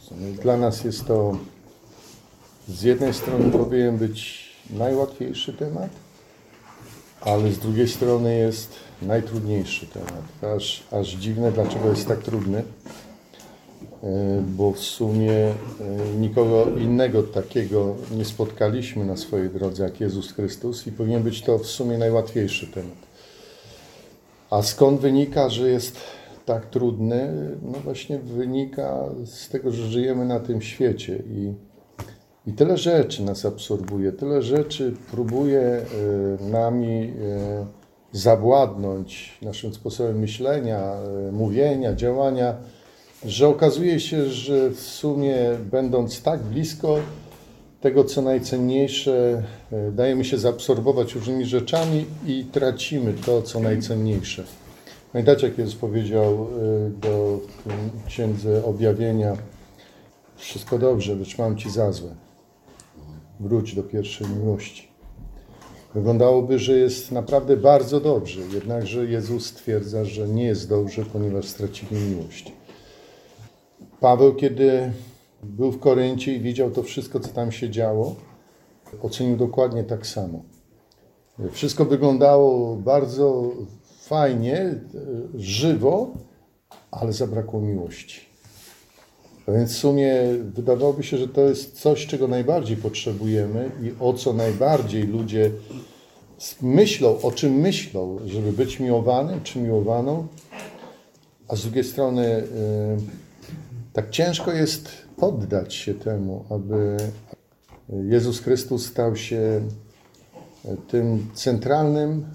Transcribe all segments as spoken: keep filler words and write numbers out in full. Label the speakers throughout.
Speaker 1: Dla nas jest to z jednej strony powinien być najłatwiejszy temat, ale z drugiej strony jest najtrudniejszy temat. Aż, aż dziwne, dlaczego jest tak trudny, bo w sumie nikogo innego takiego nie spotkaliśmy na swojej drodze jak Jezus Chrystus i powinien być to w sumie najłatwiejszy temat. A skąd wynika, że jest tak trudny? No właśnie wynika z tego, że żyjemy na tym świecie i, i tyle rzeczy nas absorbuje, tyle rzeczy próbuje y, nami y, zawładnąć naszym sposobem myślenia, y, mówienia, działania, że okazuje się, że w sumie będąc tak blisko tego, co najcenniejsze, y, dajemy się zaabsorbować różnymi rzeczami i tracimy to, co najcenniejsze. Pamiętacie, jak Jezus powiedział do Księdze Objawienia: wszystko dobrze, lecz mam ci za złe. Wróć do pierwszej miłości. Wyglądałoby, że jest naprawdę bardzo dobrze, jednakże Jezus stwierdza, że nie jest dobrze, ponieważ stracili miłość. Paweł, kiedy był w Koryncie i widział to wszystko, co tam się działo, ocenił dokładnie tak samo. Wszystko wyglądało bardzo fajnie, żywo, ale zabrakło miłości. A więc w sumie wydawałoby się, że to jest coś, czego najbardziej potrzebujemy i o co najbardziej ludzie myślą, o czym myślą, żeby być miłowanym czy miłowaną, a z drugiej strony tak ciężko jest poddać się temu, aby Jezus Chrystus stał się tym centralnym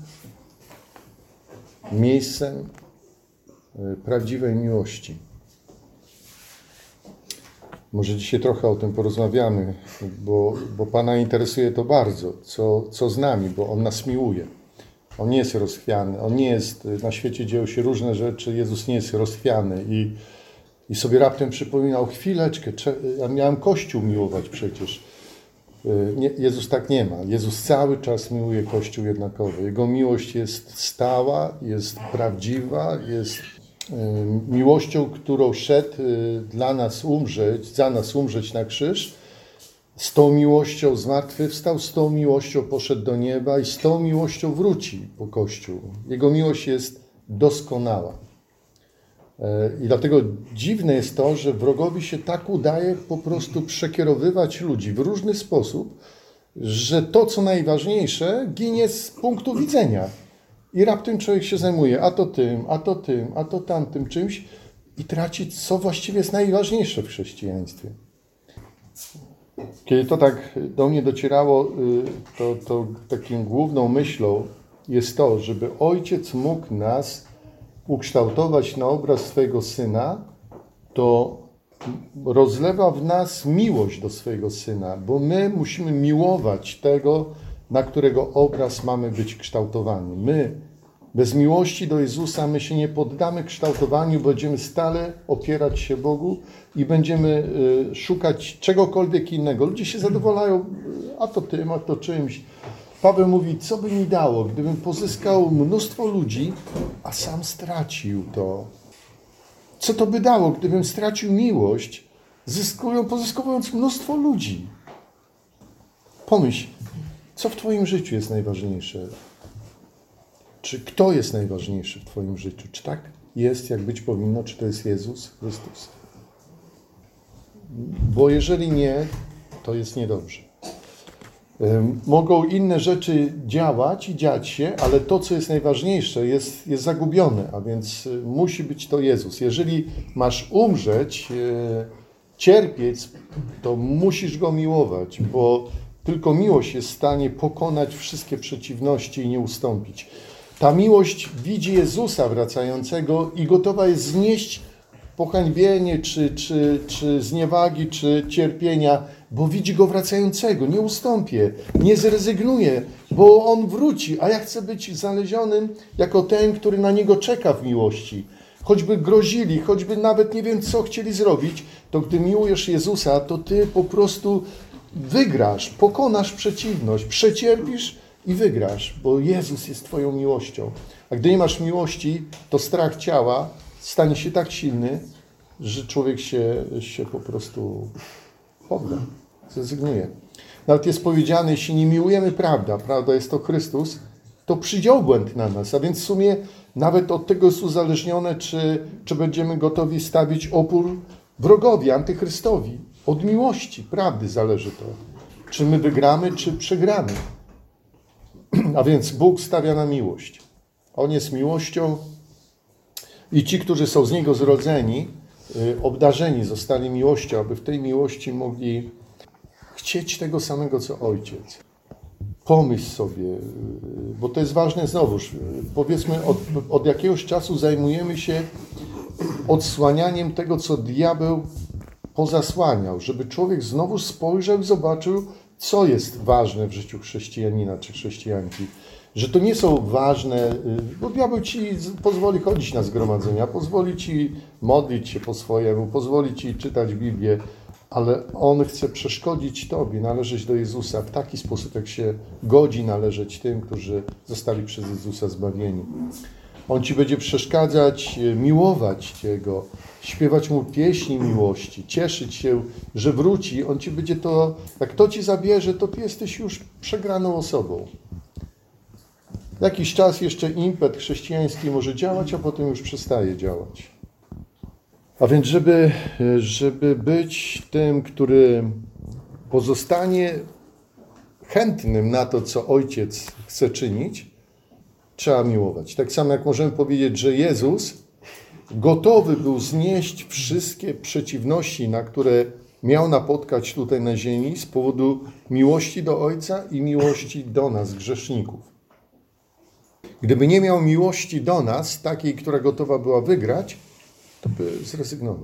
Speaker 1: miejscem prawdziwej miłości. Może dzisiaj trochę o tym porozmawiamy, bo, bo Pana interesuje to bardzo, co, co z nami, bo On nas miłuje. On nie jest rozchwiany, On nie jest, na świecie dzieją się różne rzeczy, Jezus nie jest rozchwiany i, i sobie raptem przypominał: chwileczkę, ja miałem Kościół miłować przecież. Nie, Jezus tak nie ma. Jezus cały czas miłuje Kościół jednakowo. Jego miłość jest stała, jest prawdziwa, jest y, miłością, którą szedł y, dla nas umrzeć, za nas umrzeć na krzyż. Z tą miłością zmartwychwstał, z tą miłością poszedł do nieba i z tą miłością wróci po Kościół. Jego miłość jest doskonała. I dlatego dziwne jest to, że wrogowi się tak udaje po prostu przekierowywać ludzi w różny sposób, że to, co najważniejsze, ginie z punktu widzenia. I raptem człowiek się zajmuje a to tym, a to tym, a to tamtym czymś i traci, co właściwie jest najważniejsze w chrześcijaństwie. Kiedy to tak do mnie docierało, to, to taką główną myślą jest to, żeby Ojciec mógł nas ukształtować na obraz swojego Syna, to rozlewa w nas miłość do swojego Syna, bo my musimy miłować tego, na którego obraz mamy być kształtowani. My, bez miłości do Jezusa, my się nie poddamy kształtowaniu, będziemy stale opierać się Bogu i będziemy szukać czegokolwiek innego. Ludzie się zadowalają, a to tym, a to czymś. Paweł mówi: co by mi dało, gdybym pozyskał mnóstwo ludzi, a sam stracił to? Co to by dało, gdybym stracił miłość, zyskują, pozyskowując mnóstwo ludzi? Pomyśl, co w twoim życiu jest najważniejsze? Czy kto jest najważniejszy w twoim życiu? Czy tak jest, jak być powinno? Czy to jest Jezus Chrystus? Bo jeżeli nie, to jest niedobrze. Mogą inne rzeczy działać i dziać się, ale to, co jest najważniejsze, jest, jest zagubione, a więc musi być to Jezus. Jeżeli masz umrzeć, cierpieć, to musisz Go miłować, bo tylko miłość jest w stanie pokonać wszystkie przeciwności i nie ustąpić. Ta miłość widzi Jezusa wracającego i gotowa jest znieść pohańbienie, czy, czy, czy zniewagi, czy cierpienia, bo widzi Go wracającego, nie ustąpię, nie zrezygnuję, bo On wróci, a ja chcę być znalezionym jako ten, który na Niego czeka w miłości. Choćby grozili, choćby nawet nie wiem, co chcieli zrobić, to gdy miłujesz Jezusa, to Ty po prostu wygrasz, pokonasz przeciwność, przecierpisz i wygrasz, bo Jezus jest Twoją miłością. A gdy nie masz miłości, to strach ciała stanie się tak silny, że człowiek się, się po prostu podda, zrezygnuje. Nawet jest powiedziane, jeśli nie miłujemy prawda, prawda jest to Chrystus, to przyjdzie obłęd na nas. A więc w sumie nawet od tego jest uzależnione, czy, czy będziemy gotowi stawić opór wrogowi, antychrystowi. Od miłości, prawdy zależy to. Czy my wygramy, czy przegramy. A więc Bóg stawia na miłość. On jest miłością i ci, którzy są z Niego zrodzeni, obdarzeni zostali miłością, aby w tej miłości mogli chcieć tego samego, co Ojciec. Pomyśl sobie, bo to jest ważne znowuż. Powiedzmy, od, od jakiegoś czasu zajmujemy się odsłanianiem tego, co diabeł pozasłaniał, żeby człowiek znowu spojrzał i zobaczył, co jest ważne w życiu chrześcijanina czy chrześcijanki. Że to nie są ważne, bo diabeł ci pozwoli chodzić na zgromadzenia, pozwoli ci modlić się po swojemu, pozwoli ci czytać Biblię, ale on chce przeszkodzić tobie, należeć do Jezusa w taki sposób, jak się godzi należeć tym, którzy zostali przez Jezusa zbawieni. On ci będzie przeszkadzać, miłować Jego, śpiewać Mu pieśni miłości, cieszyć się, że wróci. On ci będzie to, jak to ci zabierze, to ty jesteś już przegraną osobą. Jakiś czas jeszcze impet chrześcijański może działać, a potem już przestaje działać. A więc, żeby, żeby być tym, który pozostanie chętnym na to, co Ojciec chce czynić, trzeba miłować. Tak samo jak możemy powiedzieć, że Jezus gotowy był znieść wszystkie przeciwności, na które miał napotkać tutaj na ziemi z powodu miłości do Ojca i miłości do nas, grzeszników. Gdyby nie miał miłości do nas, takiej, która gotowa była wygrać, to by zrezygnował.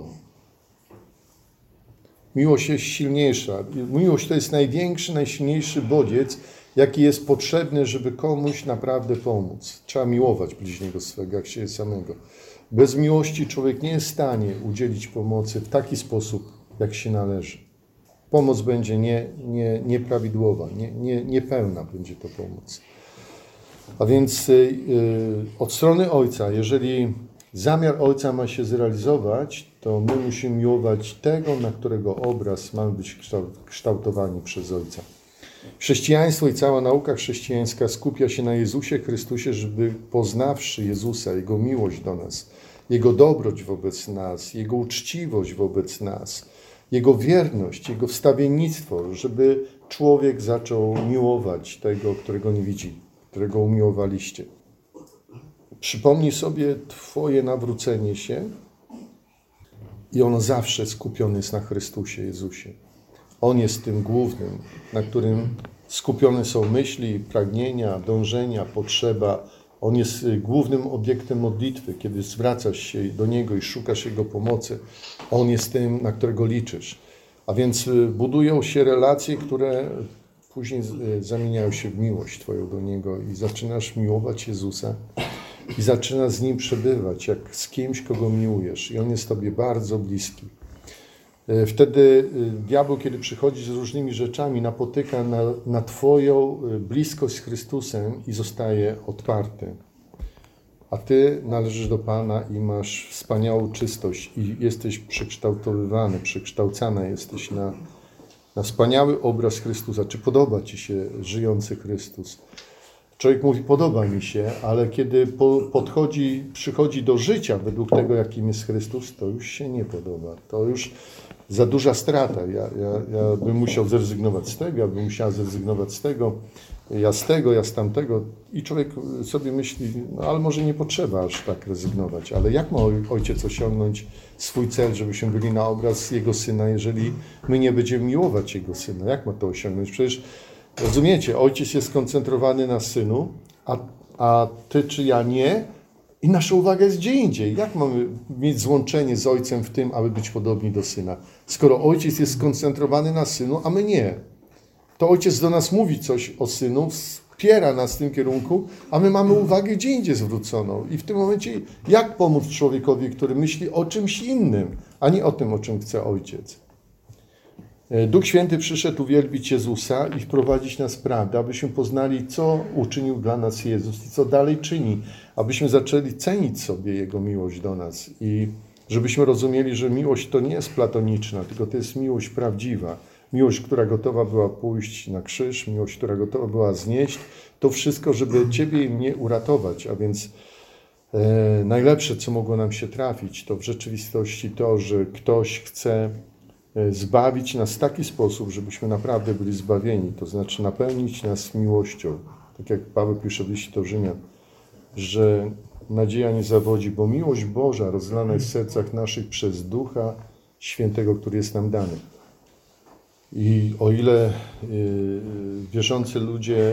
Speaker 1: Miłość jest silniejsza. Miłość to jest największy, najsilniejszy bodziec, jaki jest potrzebny, żeby komuś naprawdę pomóc. Trzeba miłować bliźniego swego, jak siebie samego. Bez miłości człowiek nie jest w stanie udzielić pomocy w taki sposób, jak się należy. Pomoc będzie nie, nie, nieprawidłowa, nie, nie, niepełna będzie to pomoc. A więc yy, od strony Ojca, jeżeli zamiar Ojca ma się zrealizować, to my musimy miłować tego, na którego obraz mamy być kształtowani przez Ojca. Chrześcijaństwo i cała nauka chrześcijańska skupia się na Jezusie Chrystusie, żeby poznawszy Jezusa, Jego miłość do nas, Jego dobroć wobec nas, Jego uczciwość wobec nas, Jego wierność, Jego wstawiennictwo, żeby człowiek zaczął miłować tego, którego nie widzi, którego umiłowaliście. Przypomnij sobie Twoje nawrócenie się i ono zawsze skupione jest na Chrystusie Jezusie. On jest tym głównym, na którym skupione są myśli, pragnienia, dążenia, potrzeba. On jest głównym obiektem modlitwy, kiedy zwracasz się do Niego i szukasz Jego pomocy. On jest tym, na którego liczysz. A więc budują się relacje, które później zamieniają się w miłość Twoją do Niego i zaczynasz miłować Jezusa i zaczynasz z Nim przebywać, jak z kimś, kogo miłujesz. I On jest Tobie bardzo bliski. Wtedy diabeł, kiedy przychodzi z różnymi rzeczami, napotyka na, na Twoją bliskość z Chrystusem i zostaje odparty. A Ty należysz do Pana i masz wspaniałą czystość i jesteś przekształtowywany, przekształcana jesteś na, na wspaniały obraz Chrystusa. Czy podoba Ci się żyjący Chrystus? Człowiek mówi, podoba mi się, ale kiedy po, podchodzi, przychodzi do życia według tego, jakim jest Chrystus, to już się nie podoba. To już za duża strata. Ja, ja, ja bym musiał zrezygnować z tego, ja bym musiała zrezygnować z tego, ja z tego, ja z tamtego. I człowiek sobie myśli, no ale może nie potrzeba aż tak rezygnować. Ale jak ma Ojciec osiągnąć swój cel, żebyśmy byli na obraz Jego Syna, jeżeli my nie będziemy miłować Jego Syna? Jak ma to osiągnąć? Przecież rozumiecie, Ojciec jest skoncentrowany na Synu, a, a Ty czy ja nie i nasza uwaga jest gdzie indziej. Jak mamy mieć złączenie z Ojcem w tym, aby być podobni do Syna? Skoro Ojciec jest skoncentrowany na Synu, a my nie. To Ojciec do nas mówi coś o Synu, wspiera nas w tym kierunku, a my mamy uwagę gdzie indziej zwróconą. I w tym momencie jak pomóc człowiekowi, który myśli o czymś innym, a nie o tym, o czym chce Ojciec? Duch Święty przyszedł uwielbić Jezusa i wprowadzić nas w prawdę, abyśmy poznali, co uczynił dla nas Jezus i co dalej czyni, abyśmy zaczęli cenić sobie Jego miłość do nas i Żebyśmy rozumieli, że miłość to nie jest platoniczna, tylko to jest miłość prawdziwa. Miłość, która gotowa była pójść na krzyż, miłość, która gotowa była znieść to wszystko, żeby Ciebie i mnie uratować. A więc e, najlepsze, co mogło nam się trafić, to w rzeczywistości to, że ktoś chce zbawić nas w taki sposób, żebyśmy naprawdę byli zbawieni. To znaczy napełnić nas miłością. Tak jak Paweł pisze w liście do Rzymian, że nadzieja nie zawodzi, bo miłość Boża rozlana jest w sercach naszych przez Ducha Świętego, który jest nam dany. I o ile y, wierzący ludzie,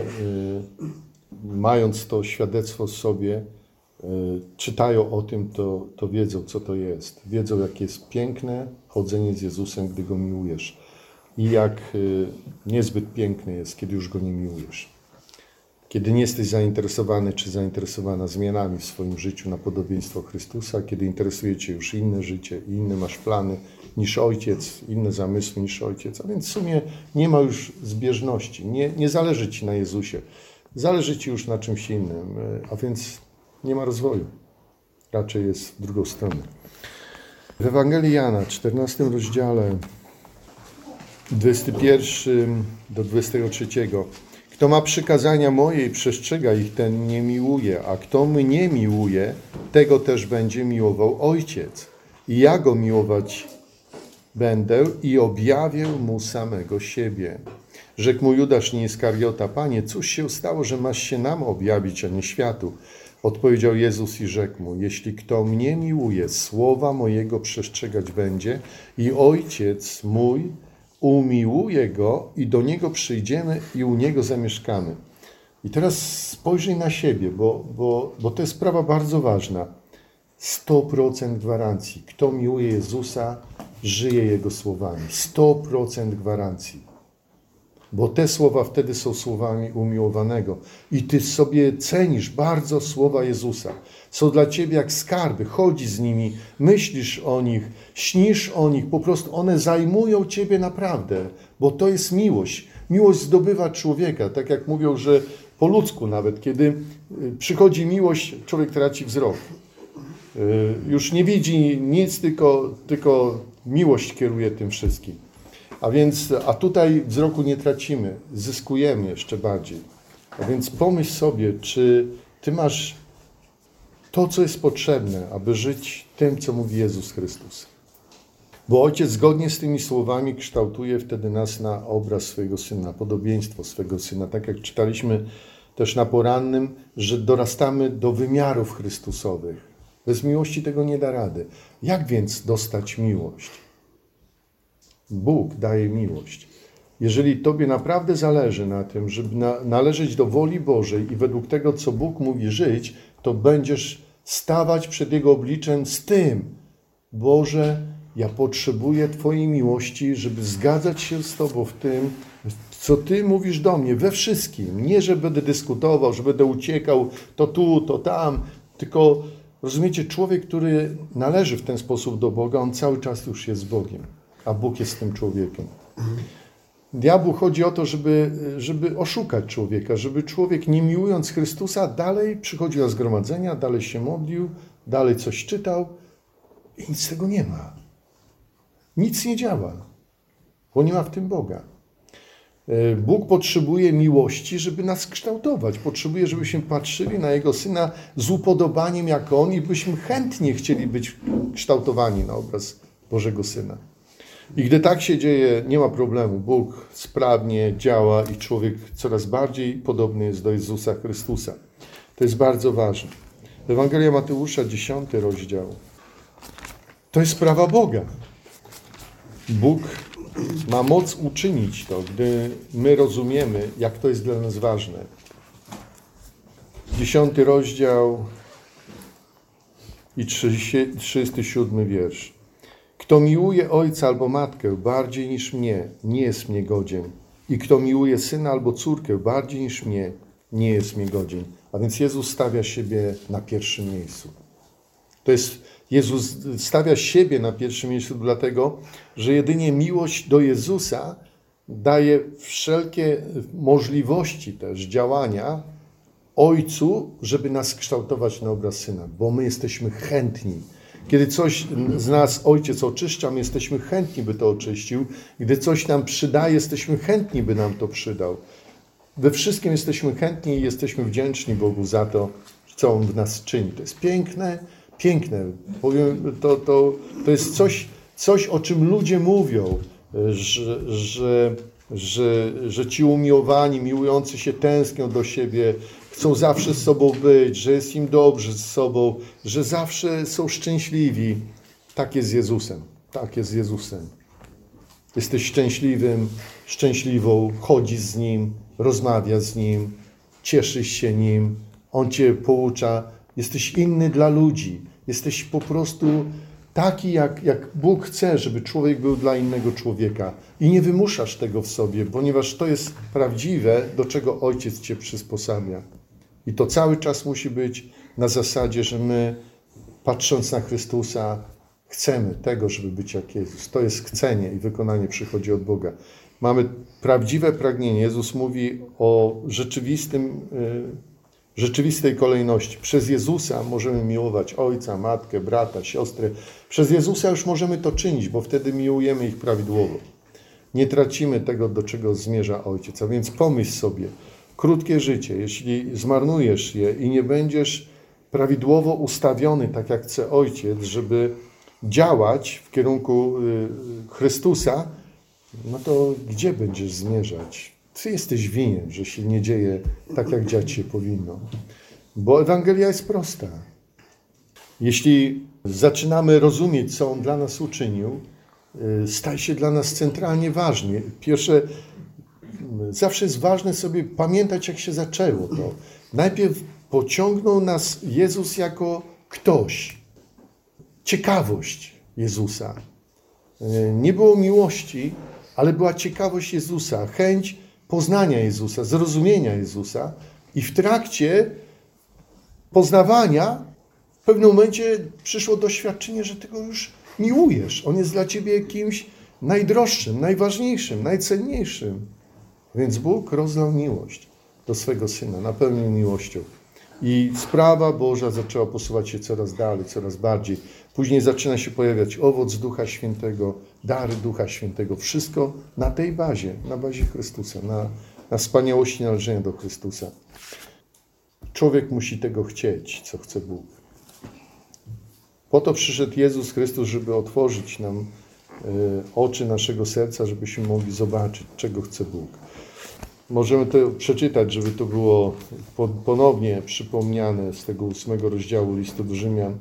Speaker 1: y, mając to świadectwo w sobie, y, czytają o tym, to, to wiedzą, co to jest. Wiedzą, jak jest piękne chodzenie z Jezusem, gdy Go miłujesz. I jak y, niezbyt piękne jest, kiedy już Go nie miłujesz. Kiedy nie jesteś zainteresowany czy zainteresowana zmianami w swoim życiu na podobieństwo Chrystusa, kiedy interesuje Cię już inne życie, inne masz plany niż Ojciec, inne zamysły niż Ojciec, a więc w sumie nie ma już zbieżności, nie, nie zależy Ci na Jezusie, zależy Ci już na czymś innym, a więc nie ma rozwoju, raczej jest w drugą stronę. W Ewangelii Jana, czternastym rozdziale, dwudziestym pierwszym do dwudziestego trzeciego. Kto ma przykazania moje i przestrzega ich, ten mnie miłuje, a kto mnie miłuje, tego też będzie miłował Ojciec. I ja go miłować będę i objawię mu samego siebie. Rzekł mu Judasz nie Iskariota, Panie, cóż się stało, że masz się nam objawić, a nie światu? Odpowiedział Jezus i rzekł mu, jeśli kto mnie miłuje, słowa mojego przestrzegać będzie i Ojciec mój umiłuje go i do Niego przyjdziemy i u Niego zamieszkamy. I teraz spojrzyj na siebie, bo, bo, bo to jest sprawa bardzo ważna. sto procent gwarancji. Kto miłuje Jezusa, żyje Jego słowami. sto procent gwarancji. Bo te słowa wtedy są słowami umiłowanego. I Ty sobie cenisz bardzo słowa Jezusa. Są dla Ciebie jak skarby. Chodzi z nimi, myślisz o nich, śnisz o nich. Po prostu one zajmują Ciebie naprawdę. Bo to jest miłość. Miłość zdobywa człowieka. Tak jak mówią, że po ludzku nawet, kiedy przychodzi miłość, człowiek traci wzrok. Już nie widzi nic, tylko, tylko miłość kieruje tym wszystkim. A więc, a tutaj wzroku nie tracimy, zyskujemy jeszcze bardziej. A więc pomyśl sobie, czy Ty masz to, co jest potrzebne, aby żyć tym, co mówi Jezus Chrystus. Bo Ojciec zgodnie z tymi słowami kształtuje wtedy nas na obraz swojego Syna, podobieństwo swojego Syna. Tak jak czytaliśmy też na porannym, że dorastamy do wymiarów Chrystusowych. Bez miłości tego nie da rady. Jak więc dostać miłość? Bóg daje miłość. Jeżeli Tobie naprawdę zależy na tym, żeby na, należeć do woli Bożej i według tego, co Bóg mówi żyć, to będziesz stawać przed Jego obliczem z tym: Boże, ja potrzebuję Twojej miłości, żeby zgadzać się z Tobą w tym, co Ty mówisz do mnie, we wszystkim. Nie, że będę dyskutował, że będę uciekał to tu, to tam, tylko rozumiecie, człowiek, który należy w ten sposób do Boga, on cały czas już jest Bogiem, a Bóg jest tym człowiekiem. Diabłu chodzi o to, żeby, żeby oszukać człowieka, żeby człowiek, nie miłując Chrystusa, dalej przychodził na zgromadzenia, dalej się modlił, dalej coś czytał i nic z tego nie ma. Nic nie działa, bo nie ma w tym Boga. Bóg potrzebuje miłości, żeby nas kształtować. Potrzebuje, żebyśmy patrzyli na Jego Syna z upodobaniem jak On i byśmy chętnie chcieli być kształtowani na obraz Bożego Syna. I gdy tak się dzieje, nie ma problemu. Bóg sprawnie działa i człowiek coraz bardziej podobny jest do Jezusa Chrystusa. To jest bardzo ważne. Ewangelia Mateusza, dziesiąty rozdział. To jest sprawa Boga. Bóg ma moc uczynić to, gdy my rozumiemy, jak to jest dla nas ważne. Dziesiąty rozdział i trzydziesty siódmy wiersz. Kto miłuje ojca albo matkę bardziej niż mnie, nie jest mnie godzien. I kto miłuje syna albo córkę bardziej niż mnie, nie jest mnie godzien. A więc Jezus stawia siebie na pierwszym miejscu. To jest, Jezus stawia siebie na pierwszym miejscu dlatego, że jedynie miłość do Jezusa daje wszelkie możliwości też działania Ojcu, żeby nas kształtować na obraz Syna, bo my jesteśmy chętni. Kiedy coś z nas Ojciec oczyszcza, my jesteśmy chętni, by to oczyścił. Gdy coś nam przydaje, jesteśmy chętni, by nam to przydał. We wszystkim jesteśmy chętni i jesteśmy wdzięczni Bogu za to, co On w nas czyni. To jest piękne, piękne. Powiem, to, to, to jest coś, coś, o czym ludzie mówią, że, że, że, że ci umiłowani, miłujący się tęsknią do siebie, chcą zawsze z sobą być, że jest im dobrze z sobą, że zawsze są szczęśliwi. Tak jest z Jezusem. Tak jest z Jezusem. Jesteś szczęśliwym, szczęśliwą, chodzisz z Nim, rozmawiasz z Nim, cieszysz się Nim, On Cię poucza. Jesteś inny dla ludzi. Jesteś po prostu taki, jak, jak Bóg chce, żeby człowiek był dla innego człowieka. I nie wymuszasz tego w sobie, ponieważ to jest prawdziwe, do czego Ojciec Cię przysposabia. I to cały czas musi być na zasadzie, że my, patrząc na Chrystusa, chcemy tego, żeby być jak Jezus. To jest chcenie i wykonanie przychodzi od Boga. Mamy prawdziwe pragnienie. Jezus mówi o rzeczywistym, rzeczywistej kolejności. Przez Jezusa możemy miłować ojca, matkę, brata, siostrę. Przez Jezusa już możemy to czynić, bo wtedy miłujemy ich prawidłowo. Nie tracimy tego, do czego zmierza Ojciec. A więc pomyśl sobie, krótkie życie, jeśli zmarnujesz je i nie będziesz prawidłowo ustawiony, tak jak chce Ojciec, żeby działać w kierunku Chrystusa, no to gdzie będziesz zmierzać? Ty jesteś winien, że się nie dzieje tak, jak dziać się powinno. Bo Ewangelia jest prosta. Jeśli zaczynamy rozumieć, co On dla nas uczynił, staje się dla nas centralnie ważny. Pierwsze, zawsze jest ważne sobie pamiętać, jak się zaczęło to. Najpierw pociągnął nas Jezus jako ktoś. Ciekawość Jezusa. Nie było miłości, ale była ciekawość Jezusa, chęć poznania Jezusa, zrozumienia Jezusa. I w trakcie poznawania w pewnym momencie przyszło doświadczenie, że Ty Go już miłujesz. On jest dla Ciebie kimś najdroższym, najważniejszym, najcenniejszym. Więc Bóg rozlał miłość do swego Syna, napełnił miłością. I sprawa Boża zaczęła posuwać się coraz dalej, coraz bardziej. Później zaczyna się pojawiać owoc Ducha Świętego, dary Ducha Świętego. Wszystko na tej bazie, na bazie Chrystusa, na, na wspaniałości należenia do Chrystusa. Człowiek musi tego chcieć, co chce Bóg. Po to przyszedł Jezus Chrystus, żeby otworzyć nam y, oczy naszego serca, żebyśmy mogli zobaczyć, czego chce Bóg. Możemy to przeczytać, żeby to było ponownie przypomniane z tego ósmego rozdziału listu do Rzymian,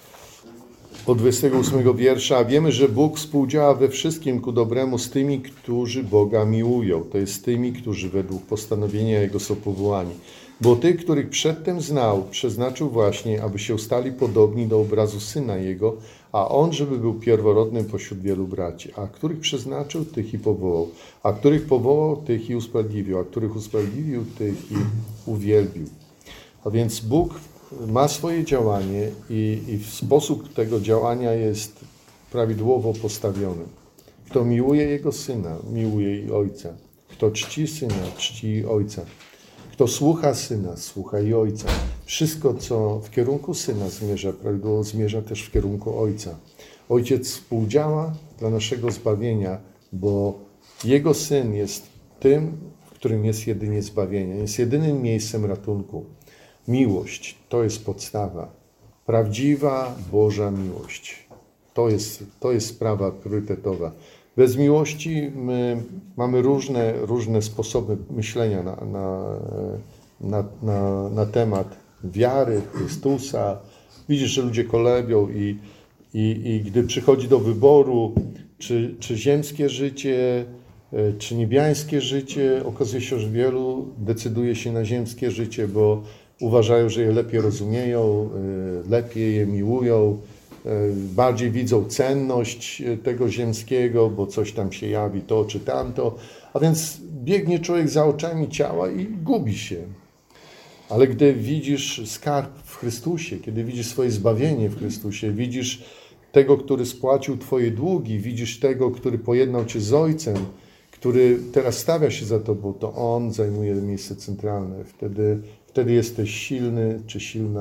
Speaker 1: od dwudziestego ósmego wiersza. Wiemy, że Bóg współdziała we wszystkim ku dobremu z tymi, którzy Boga miłują. To jest z tymi, którzy według postanowienia Jego są powołani. Bo tych, których przedtem znał, przeznaczył właśnie, aby się stali podobni do obrazu Syna Jego, a On, żeby był pierworodnym pośród wielu braci. A których przeznaczył, tych i powołał. A których powołał, tych i usprawiedliwił. A których usprawiedliwił, tych i uwielbił. A więc Bóg ma swoje działanie i, i sposób tego działania jest prawidłowo postawiony. Kto miłuje Jego Syna, miłuje i Ojca. Kto czci Syna, czci i Ojca. Kto słucha Syna, słucha i Ojca. Wszystko, co w kierunku Syna zmierza, prawidłowo zmierza też w kierunku Ojca. Ojciec współdziała dla naszego zbawienia, bo Jego Syn jest tym, w którym jest jedynie zbawienie. Jest jedynym miejscem ratunku. Miłość to jest podstawa. Prawdziwa Boża miłość. To jest, to jest sprawa priorytetowa. Bez miłości my mamy różne, różne sposoby myślenia na, na, na, na, na temat wiary, Chrystusa. Widzisz, że ludzie kolebią i, i, i gdy przychodzi do wyboru, czy, czy ziemskie życie, czy niebiańskie życie, okazuje się, że wielu decyduje się na ziemskie życie, bo uważają, że je lepiej rozumieją, lepiej je miłują, bardziej widzą cenność tego ziemskiego, bo coś tam się jawi, to czy tamto. A więc biegnie człowiek za oczami ciała i gubi się. Ale gdy widzisz skarb w Chrystusie, kiedy widzisz swoje zbawienie w Chrystusie, widzisz tego, który spłacił twoje długi, widzisz tego, który pojednał cię z Ojcem, który teraz stawia się za tobą, to On zajmuje miejsce centralne. Wtedy, wtedy jesteś silny czy silna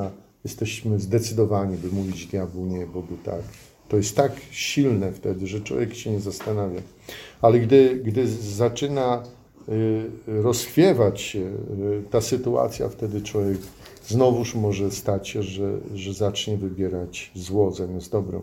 Speaker 1: jesteśmy zdecydowani, by mówić diabłu nie, Bogu tak. To jest tak silne wtedy, że człowiek się nie zastanawia. Ale gdy, gdy zaczyna rozchwiewać się ta sytuacja, wtedy człowiek znowuż może stać się, że, że zacznie wybierać zło zamiast dobro.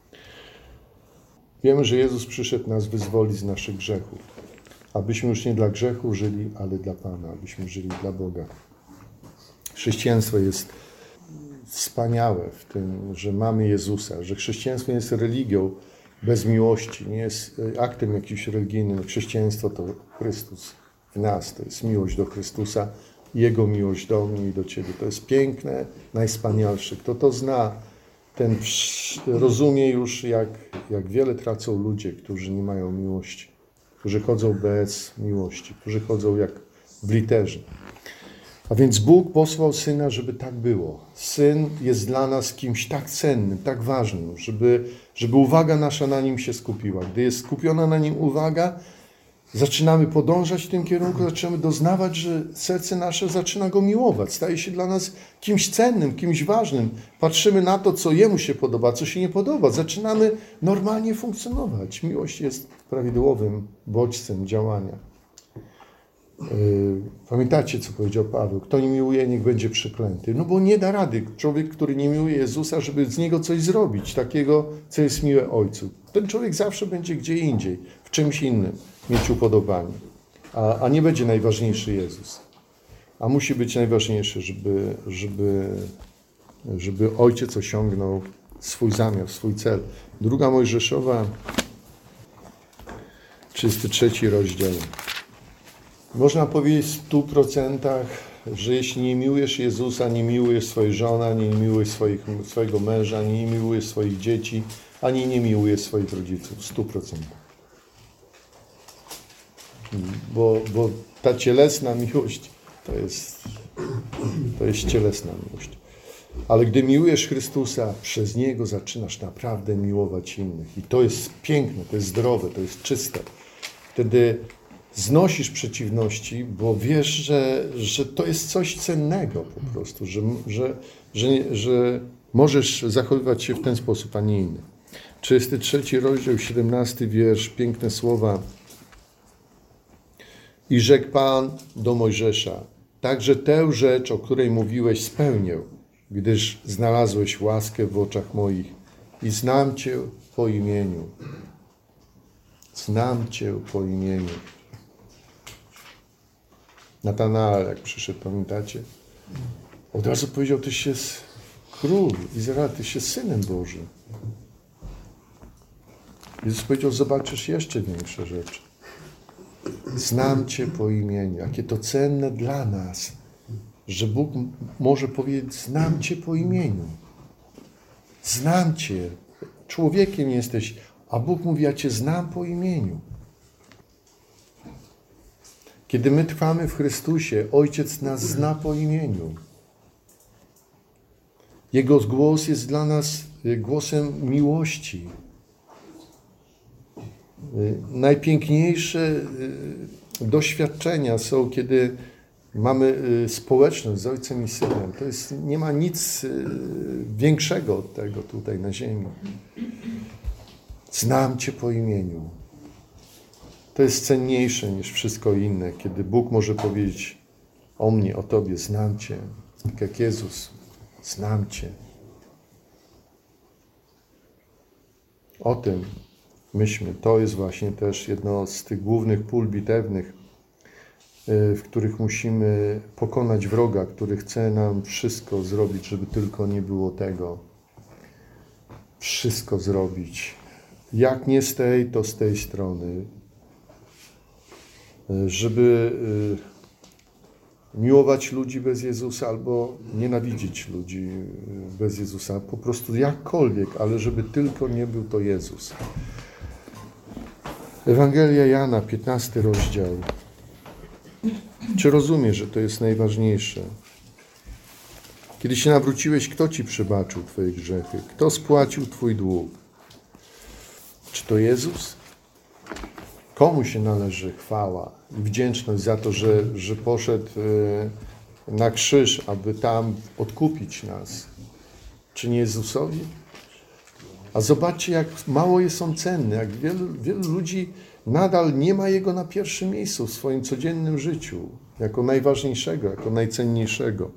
Speaker 1: Wiemy, że Jezus przyszedł nas wyzwolić z naszych grzechów, abyśmy już nie dla grzechu żyli, ale dla Pana, abyśmy żyli dla Boga. Chrześcijaństwo jest wspaniałe w tym, że mamy Jezusa, że chrześcijaństwo nie jest religią bez miłości, nie jest aktem jakimś religijnym. Chrześcijaństwo to Chrystus w nas, to jest miłość do Chrystusa, Jego miłość do mnie i do Ciebie. To jest piękne, najwspanialsze. Kto to zna, ten rozumie już, jak, jak wiele tracą ludzie, którzy nie mają miłości, którzy chodzą bez miłości, którzy chodzą jak w literze. A więc Bóg posłał Syna, żeby tak było. Syn jest dla nas kimś tak cennym, tak ważnym, żeby, żeby uwaga nasza na Nim się skupiła. Gdy jest skupiona na Nim uwaga, zaczynamy podążać w tym kierunku, zaczynamy doznawać, że serce nasze zaczyna Go miłować. Staje się dla nas kimś cennym, kimś ważnym. Patrzymy na to, co Jemu się podoba, co się nie podoba. Zaczynamy normalnie funkcjonować. Miłość jest prawidłowym bodźcem działania. Pamiętacie, co powiedział Paweł? Kto nie miłuje, niech będzie przeklęty. No bo nie da rady człowiek, który nie miłuje Jezusa, żeby z niego coś zrobić, takiego, co jest miłe Ojcu. Ten człowiek zawsze będzie gdzie indziej, w czymś innym mieć upodobanie. A, a nie będzie najważniejszy Jezus. A musi być najważniejszy, żeby, żeby, żeby Ojciec osiągnął swój zamiar, swój cel. Druga Mojżeszowa, trzydziesty trzeci rozdział. Można powiedzieć w stu procentach, że jeśli nie miłujesz Jezusa, nie miłujesz swojej żony, ani nie miłujesz swoich, swojego męża, ani nie miłujesz swoich dzieci, ani nie miłujesz swoich rodziców. W stu procentach. Bo, bo ta cielesna miłość to jest, to jest cielesna miłość. Ale gdy miłujesz Chrystusa, przez Niego zaczynasz naprawdę miłować innych. I to jest piękne, to jest zdrowe, to jest czyste. Wtedy znosisz przeciwności, bo wiesz, że, że to jest coś cennego po prostu, że, że, że, że możesz zachowywać się w ten sposób, a nie inny. trzydziesty trzeci rozdział, siedemnasty wiersz, piękne słowa. I rzekł Pan do Mojżesza, także tę rzecz, o której mówiłeś, spełnię, gdyż znalazłeś łaskę w oczach moich i znam Cię po imieniu. Znam Cię po imieniu. Natanael, jak przyszedł, pamiętacie? Od razu powiedział, Tyś jest król Izraela, Tyś jest Synem Bożym. Jezus powiedział, zobaczysz jeszcze większe rzeczy. Znam Cię po imieniu. Jakie to cenne dla nas, że Bóg może powiedzieć, znam Cię po imieniu. Znam Cię. Człowiekiem jesteś, a Bóg mówi, ja Cię znam po imieniu. Kiedy my trwamy w Chrystusie, Ojciec nas zna po imieniu. Jego głos jest dla nas głosem miłości. Najpiękniejsze doświadczenia są, kiedy mamy społeczność z Ojcem i Synem. To jest, nie ma nic większego od tego tutaj na ziemi. Znam Cię po imieniu. To jest cenniejsze niż wszystko inne, kiedy Bóg może powiedzieć o mnie, o Tobie, znam Cię. Tak jak Jezus, znam Cię. O tym myślmy. To jest właśnie też jedno z tych głównych pól bitewnych, w których musimy pokonać wroga, który chce nam wszystko zrobić, żeby tylko nie było tego. Wszystko zrobić. Jak nie z tej, to z tej strony. Żeby miłować ludzi bez Jezusa albo nienawidzić ludzi bez Jezusa. Po prostu jakkolwiek, ale żeby tylko nie był to Jezus. Ewangelia Jana, piętnasty rozdział. Czy rozumiesz, że to jest najważniejsze? Kiedy się nawróciłeś, kto Ci przebaczył Twoje grzechy? Kto spłacił Twój dług? Czy to Jezus? Komu się należy chwała i wdzięczność za to, że, że poszedł na krzyż, aby tam odkupić nas? czy nie Jezusowi? A zobaczcie, jak mało jest On cenny, jak wielu, wielu ludzi nadal nie ma Jego na pierwszym miejscu w swoim codziennym życiu, jako najważniejszego, jako najcenniejszego.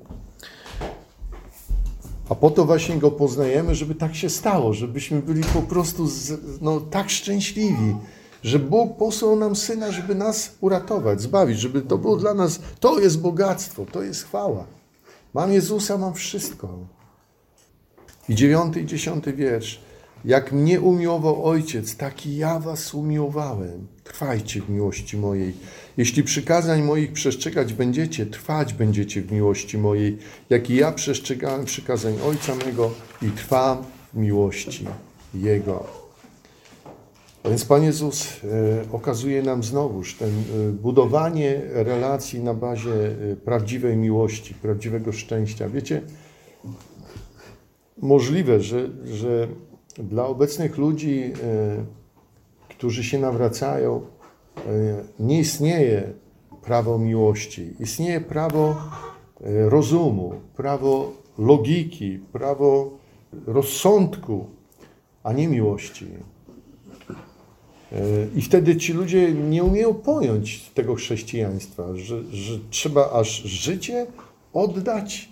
Speaker 1: A po to właśnie Go poznajemy, żeby tak się stało, żebyśmy byli po prostu z, no, tak szczęśliwi, że Bóg posłał nam Syna, żeby nas uratować, zbawić, żeby to było dla nas, to jest bogactwo, to jest chwała. Mam Jezusa, mam wszystko. I dziewiąty i dziesiąty wiersz. Jak mnie umiłował Ojciec, tak i ja was umiłowałem. Trwajcie w miłości mojej. Jeśli przykazań moich przestrzegać będziecie, trwać będziecie w miłości mojej, jak i ja przestrzegałem przykazań Ojca mego i trwam w miłości Jego. A więc Pan Jezus e, okazuje nam znowuż ten e, budowanie relacji na bazie e, prawdziwej miłości, prawdziwego szczęścia. Wiecie, możliwe, że, że dla obecnych ludzi, e, którzy się nawracają, e, nie istnieje prawo miłości. Istnieje prawo e, rozumu, prawo logiki, prawo rozsądku, a nie miłości. I wtedy ci ludzie nie umieją pojąć tego chrześcijaństwa, że, że trzeba aż życie oddać.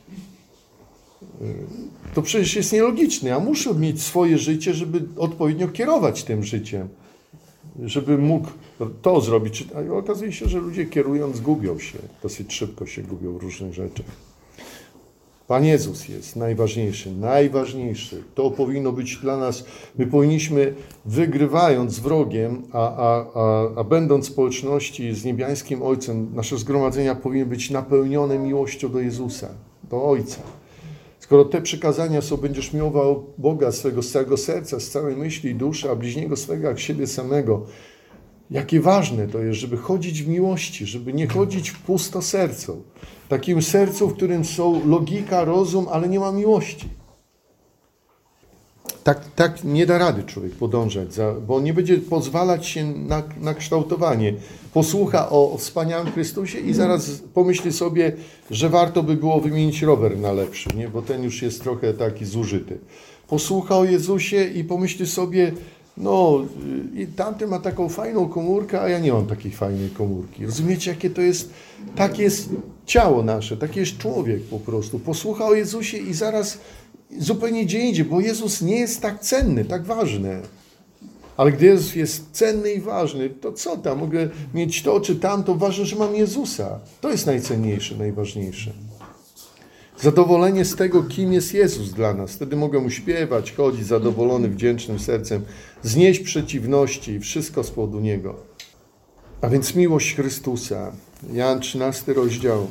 Speaker 1: To przecież jest nielogiczne. Ja muszę mieć swoje życie, żeby odpowiednio kierować tym życiem. Żeby mógł to zrobić. A okazuje się, że ludzie kierując gubią się. Dosyć szybko się gubią w różnych rzeczach. Pan Jezus jest najważniejszy, najważniejszy. To powinno być dla nas, my powinniśmy wygrywając z wrogiem, a, a, a, a będąc w społeczności z niebiańskim Ojcem, nasze zgromadzenia powinny być napełnione miłością do Jezusa, do Ojca. Skoro te przykazania są, będziesz miłował Boga swego z całego serca, z całej myśli i duszy, a bliźniego swego jak siebie samego, jakie ważne to jest, żeby chodzić w miłości, żeby nie chodzić w pusto sercu. Takim sercu, w którym są logika, rozum, ale nie ma miłości. Tak, tak nie da rady człowiek podążać, za, bo nie będzie pozwalać się na, na kształtowanie. Posłucha o, o wspaniałym Chrystusie i zaraz pomyśli sobie, że warto by było wymienić rower na lepszy, nie? Bo ten już jest trochę taki zużyty. Posłucha o Jezusie i pomyśli sobie, no, i tamten ma taką fajną komórkę, a ja nie mam takiej fajnej komórki. Rozumiecie, jakie to jest? Tak jest ciało nasze, taki jest człowiek po prostu. Posłucha o Jezusie i zaraz zupełnie gdzie indziej, bo Jezus nie jest tak cenny, tak ważny. Ale gdy Jezus jest cenny i ważny, to co tam? Mogę mieć to czy tamto, ważne, że mam Jezusa. To jest najcenniejsze, najważniejsze. Zadowolenie z tego, kim jest Jezus dla nas. Wtedy mogę mu śpiewać, chodzić zadowolony, wdzięcznym sercem, znieść przeciwności i wszystko z powodu Niego. A więc miłość Chrystusa. Jan trzynasty rozdział.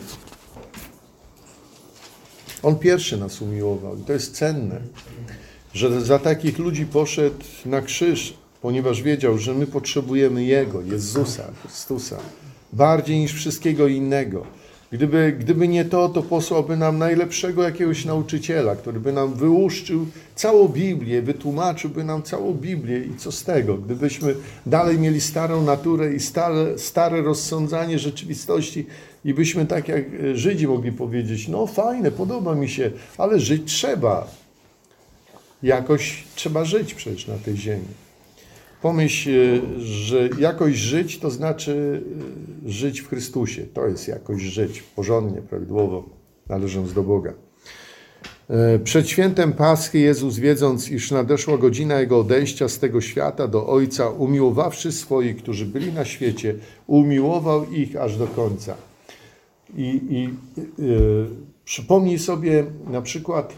Speaker 1: On pierwszy nas umiłował i to jest cenne, że za takich ludzi poszedł na krzyż, ponieważ wiedział, że my potrzebujemy Jego, Jezusa, Chrystusa, bardziej niż wszystkiego innego. Gdyby, gdyby nie to, to posłałby nam najlepszego jakiegoś nauczyciela, który by nam wyłuszczył całą Biblię, wytłumaczyłby nam całą Biblię i co z tego? Gdybyśmy dalej mieli starą naturę i stare, stare rozsądzanie rzeczywistości i byśmy tak jak Żydzi mogli powiedzieć, no fajne, podoba mi się, ale żyć trzeba. Jakoś trzeba żyć przecież na tej ziemi. Pomyśl, że jakoś żyć to znaczy żyć w Chrystusie. To jest jakoś żyć porządnie, prawidłowo, należąc do Boga. Przed świętem Paschy Jezus, wiedząc, iż nadeszła godzina Jego odejścia z tego świata do Ojca, umiłowawszy swoich, którzy byli na świecie, umiłował ich aż do końca. I, i yy, przypomnij sobie na przykład,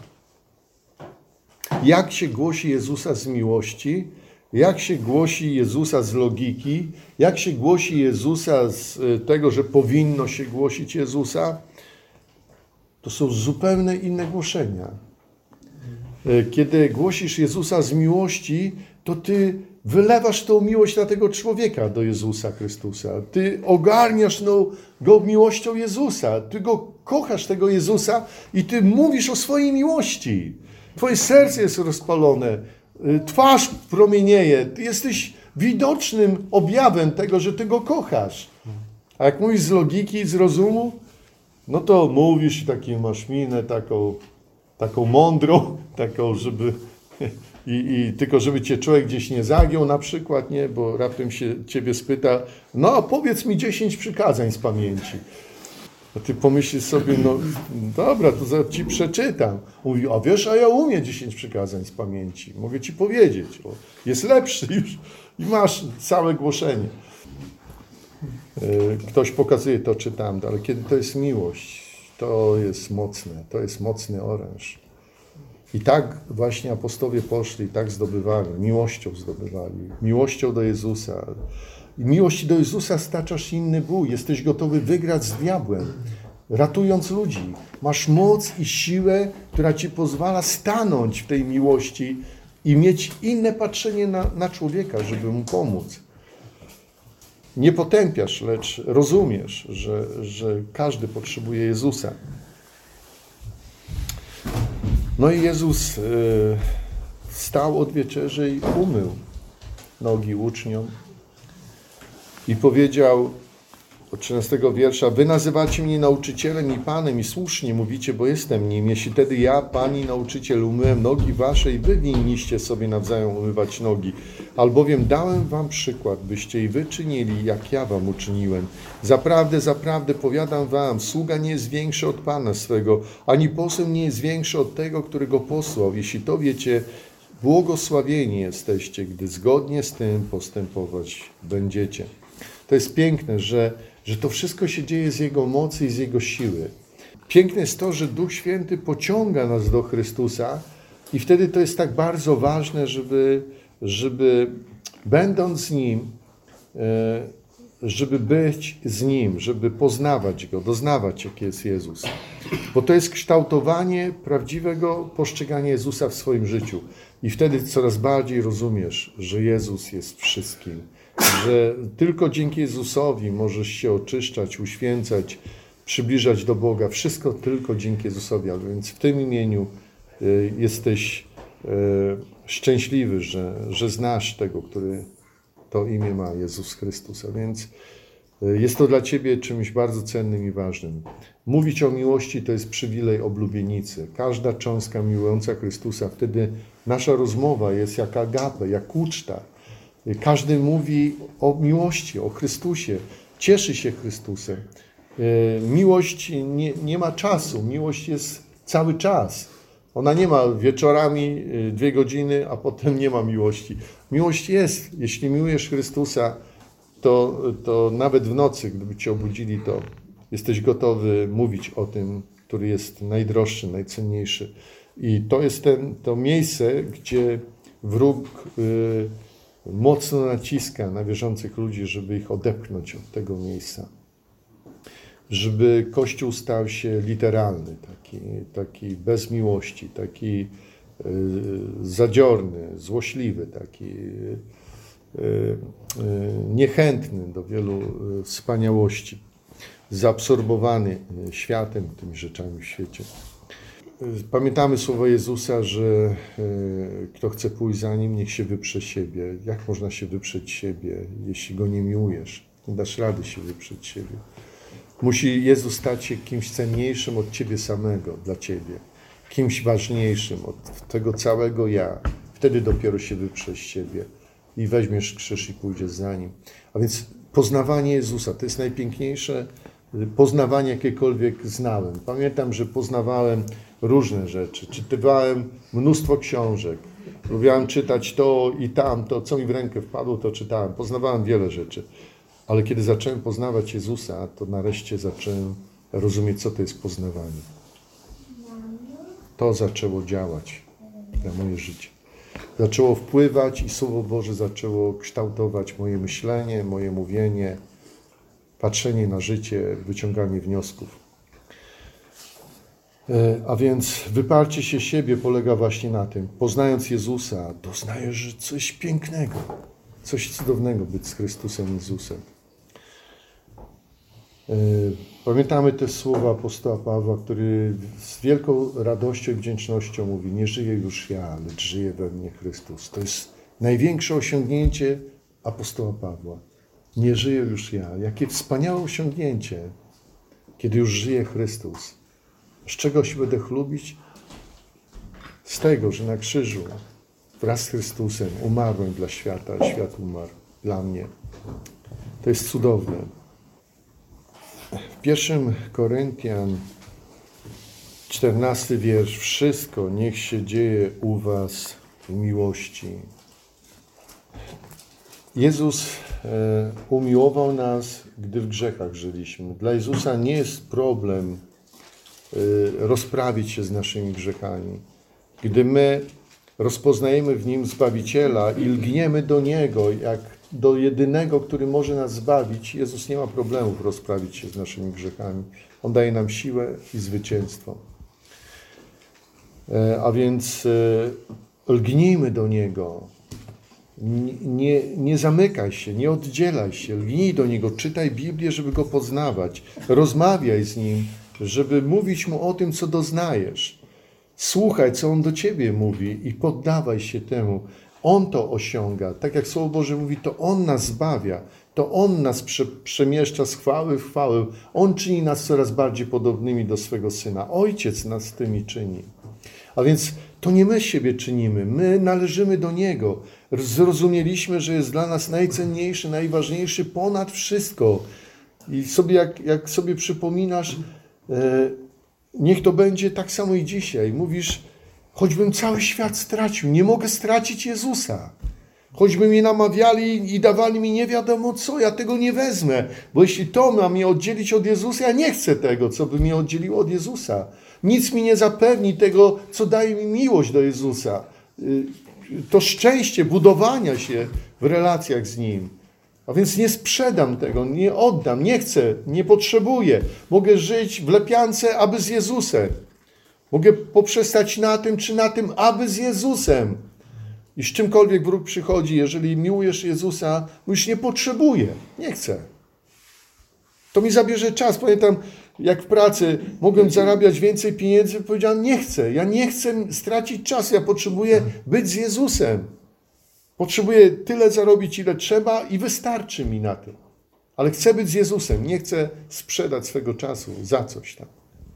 Speaker 1: jak się głosi Jezusa z miłości, jak się głosi Jezusa z logiki, jak się głosi Jezusa z tego, że powinno się głosić Jezusa, to są zupełnie inne głoszenia. Kiedy głosisz Jezusa z miłości, to ty wylewasz tą miłość na tego człowieka do Jezusa Chrystusa. Ty ogarniasz no, go miłością Jezusa. Ty go kochasz, tego Jezusa i ty mówisz o swojej miłości. Twoje serce jest rozpalone. Twarz promienieje. Ty jesteś widocznym objawem tego, że ty go kochasz. A jak mówisz z logiki, z rozumu, no to mówisz i taką masz minę taką, taką mądrą, taką, żeby i, i tylko żeby cię człowiek gdzieś nie zagiął na przykład, nie, bo raptem się ciebie spyta, no a powiedz mi dziesięć przykazań z pamięci. A ty pomyślisz sobie, no dobra, to zaraz ci przeczytam. Mówi, a wiesz, a ja umiem dziesięć przykazań z pamięci. Mogę ci powiedzieć, o, jest lepszy już i masz całe głoszenie. Ktoś pokazuje to, czy tam, ale kiedy to jest miłość, to jest mocne, to jest mocny oręż. I tak właśnie apostowie poszli, tak zdobywali, miłością zdobywali, miłością do Jezusa. I miłości do Jezusa staczasz inny bój, jesteś gotowy wygrać z diabłem, ratując ludzi. Masz moc i siłę, która ci pozwala stanąć w tej miłości i mieć inne patrzenie na, na człowieka, żeby mu pomóc. Nie potępiasz, lecz rozumiesz, że, że każdy potrzebuje Jezusa. No i Jezus y, wstał od wieczerzy i umył nogi uczniom i powiedział od trzynastego wiersza, wy nazywacie mnie nauczycielem i Panem i słusznie mówicie, bo jestem nim. Jeśli wtedy ja, Pan i nauczyciel, umyłem nogi wasze i wy winniście sobie nawzajem umywać nogi, albowiem dałem wam przykład, byście i wy czynili, jak ja wam uczyniłem. Zaprawdę, zaprawdę powiadam wam, sługa nie jest większy od Pana swego, ani poseł nie jest większy od tego, który go posłał. Jeśli to wiecie, błogosławieni jesteście, gdy zgodnie z tym postępować będziecie. To jest piękne, że, że to wszystko się dzieje z Jego mocy i z Jego siły. Piękne jest to, że Duch Święty pociąga nas do Chrystusa i wtedy to jest tak bardzo ważne, żeby, żeby będąc z Nim, żeby być z Nim, żeby poznawać Go, doznawać, jaki jest Jezus. Bo to jest kształtowanie prawdziwego postrzegania Jezusa w swoim życiu. I wtedy coraz bardziej rozumiesz, że Jezus jest wszystkim. Że tylko dzięki Jezusowi możesz się oczyszczać, uświęcać, przybliżać do Boga. Wszystko tylko dzięki Jezusowi. A więc w tym imieniu jesteś szczęśliwy, że, że znasz tego, który to imię ma, Jezus Chrystus. A więc jest to dla ciebie czymś bardzo cennym i ważnym. Mówić o miłości to jest przywilej oblubienicy. Każda cząstka miłująca Chrystusa, wtedy nasza rozmowa jest jak agape, jak uczta. Każdy mówi o miłości, o Chrystusie, cieszy się Chrystusem. Miłość nie, nie ma czasu, miłość jest cały czas. Ona nie ma wieczorami dwie godziny, a potem nie ma miłości. Miłość jest. Jeśli miłujesz Chrystusa, to, to nawet w nocy, gdyby cię obudzili, to jesteś gotowy mówić o tym, który jest najdroższy, najcenniejszy. I to jest ten, to miejsce, gdzie wróg y, mocno naciska na wierzących ludzi, żeby ich odepchnąć od tego miejsca. Żeby Kościół stał się literalny, taki, taki bez miłości, taki y, zadziorny, złośliwy, taki y, y, niechętny do wielu y, wspaniałości, zaabsorbowany światem, tymi rzeczami w świecie. Pamiętamy słowo Jezusa, że y, kto chce pójść za Nim, niech się wyprze siebie. Jak można się wyprzeć siebie, jeśli Go nie miłujesz? Nie dasz rady się wyprzeć siebie. Musi Jezus stać się kimś cenniejszym od ciebie samego, dla ciebie. Kimś ważniejszym od tego całego ja. Wtedy dopiero się wyprzesz siebie i weźmiesz krzyż i pójdziesz za Nim. A więc poznawanie Jezusa to jest najpiękniejsze poznawanie, jakiekolwiek znałem. Pamiętam, że poznawałem różne rzeczy. Czytywałem mnóstwo książek. Lubiałem czytać to i tamto. Co mi w rękę wpadło, to czytałem. Poznawałem wiele rzeczy. Ale kiedy zacząłem poznawać Jezusa, to nareszcie zacząłem rozumieć, co to jest poznawanie. To zaczęło działać na moje życie. Zaczęło wpływać i Słowo Boże zaczęło kształtować moje myślenie, moje mówienie, patrzenie na życie, wyciąganie wniosków. A więc wyparcie się siebie polega właśnie na tym. Poznając Jezusa, doznajesz coś pięknego, coś cudownego być z Chrystusem Jezusem. Pamiętamy te słowa apostoła Pawła, który z wielką radością i wdzięcznością mówi: nie żyję już ja, lecz żyje we mnie Chrystus. To jest największe osiągnięcie apostoła Pawła. Nie żyję już ja. Jakie wspaniałe osiągnięcie, kiedy już żyje Chrystus. Z czego się będę chlubić? z tego, że na krzyżu wraz z Chrystusem umarłem dla świata, a świat umarł dla mnie. To jest cudowne. W pierwszym Koryntian, czternasty wiersz. Wszystko niech się dzieje u was w miłości. Jezus e, umiłował nas, gdy w grzechach żyliśmy. Dla Jezusa nie jest problem e, rozprawić się z naszymi grzechami. Gdy my rozpoznajemy w Nim Zbawiciela i lgniemy do Niego, jak do jedynego, który może nas zbawić, Jezus nie ma problemów rozprawić się z naszymi grzechami. On daje nam siłę i zwycięstwo. E, a więc e, lgnijmy do Niego. Nie, nie, nie zamykaj się, nie oddzielaj się, lgnij do Niego, czytaj Biblię, żeby Go poznawać, rozmawiaj z Nim, żeby mówić Mu o tym, co doznajesz. Słuchaj, co On do Ciebie mówi i poddawaj się temu. On to osiąga. Tak jak Słowo Boże mówi, to On nas zbawia, to On nas prze, przemieszcza z chwały w chwałę. On czyni nas coraz bardziej podobnymi do swego Syna. Ojciec nas tymi czyni. A więc to nie my siebie czynimy, my należymy do Niego. Zrozumieliśmy, że jest dla nas najcenniejszy, najważniejszy ponad wszystko. I sobie, jak, jak sobie przypominasz, e, niech to będzie tak samo i dzisiaj. Mówisz, choćbym cały świat stracił, nie mogę stracić Jezusa. Choćby mnie namawiali i dawali mi nie wiadomo co, ja tego nie wezmę. Bo jeśli to ma mnie oddzielić od Jezusa, ja nie chcę tego, co by mnie oddzieliło od Jezusa. Nic mi nie zapewni tego, co daje mi miłość do Jezusa. To szczęście budowania się w relacjach z Nim. A więc nie sprzedam tego, nie oddam, nie chcę, nie potrzebuję. Mogę żyć w lepiance, aby z Jezusem. Mogę poprzestać na tym, czy na tym, aby z Jezusem. I z czymkolwiek wróg przychodzi, jeżeli miłujesz Jezusa, już nie potrzebuję, nie chcę. To mi zabierze czas. Pamiętam, jak w pracy mogłem zarabiać więcej pieniędzy, powiedziałem, nie chcę. Ja nie chcę stracić czasu, ja potrzebuję być z Jezusem. Potrzebuję tyle zarobić, ile trzeba i wystarczy mi na tym. Ale chcę być z Jezusem, nie chcę sprzedać swego czasu za coś tam.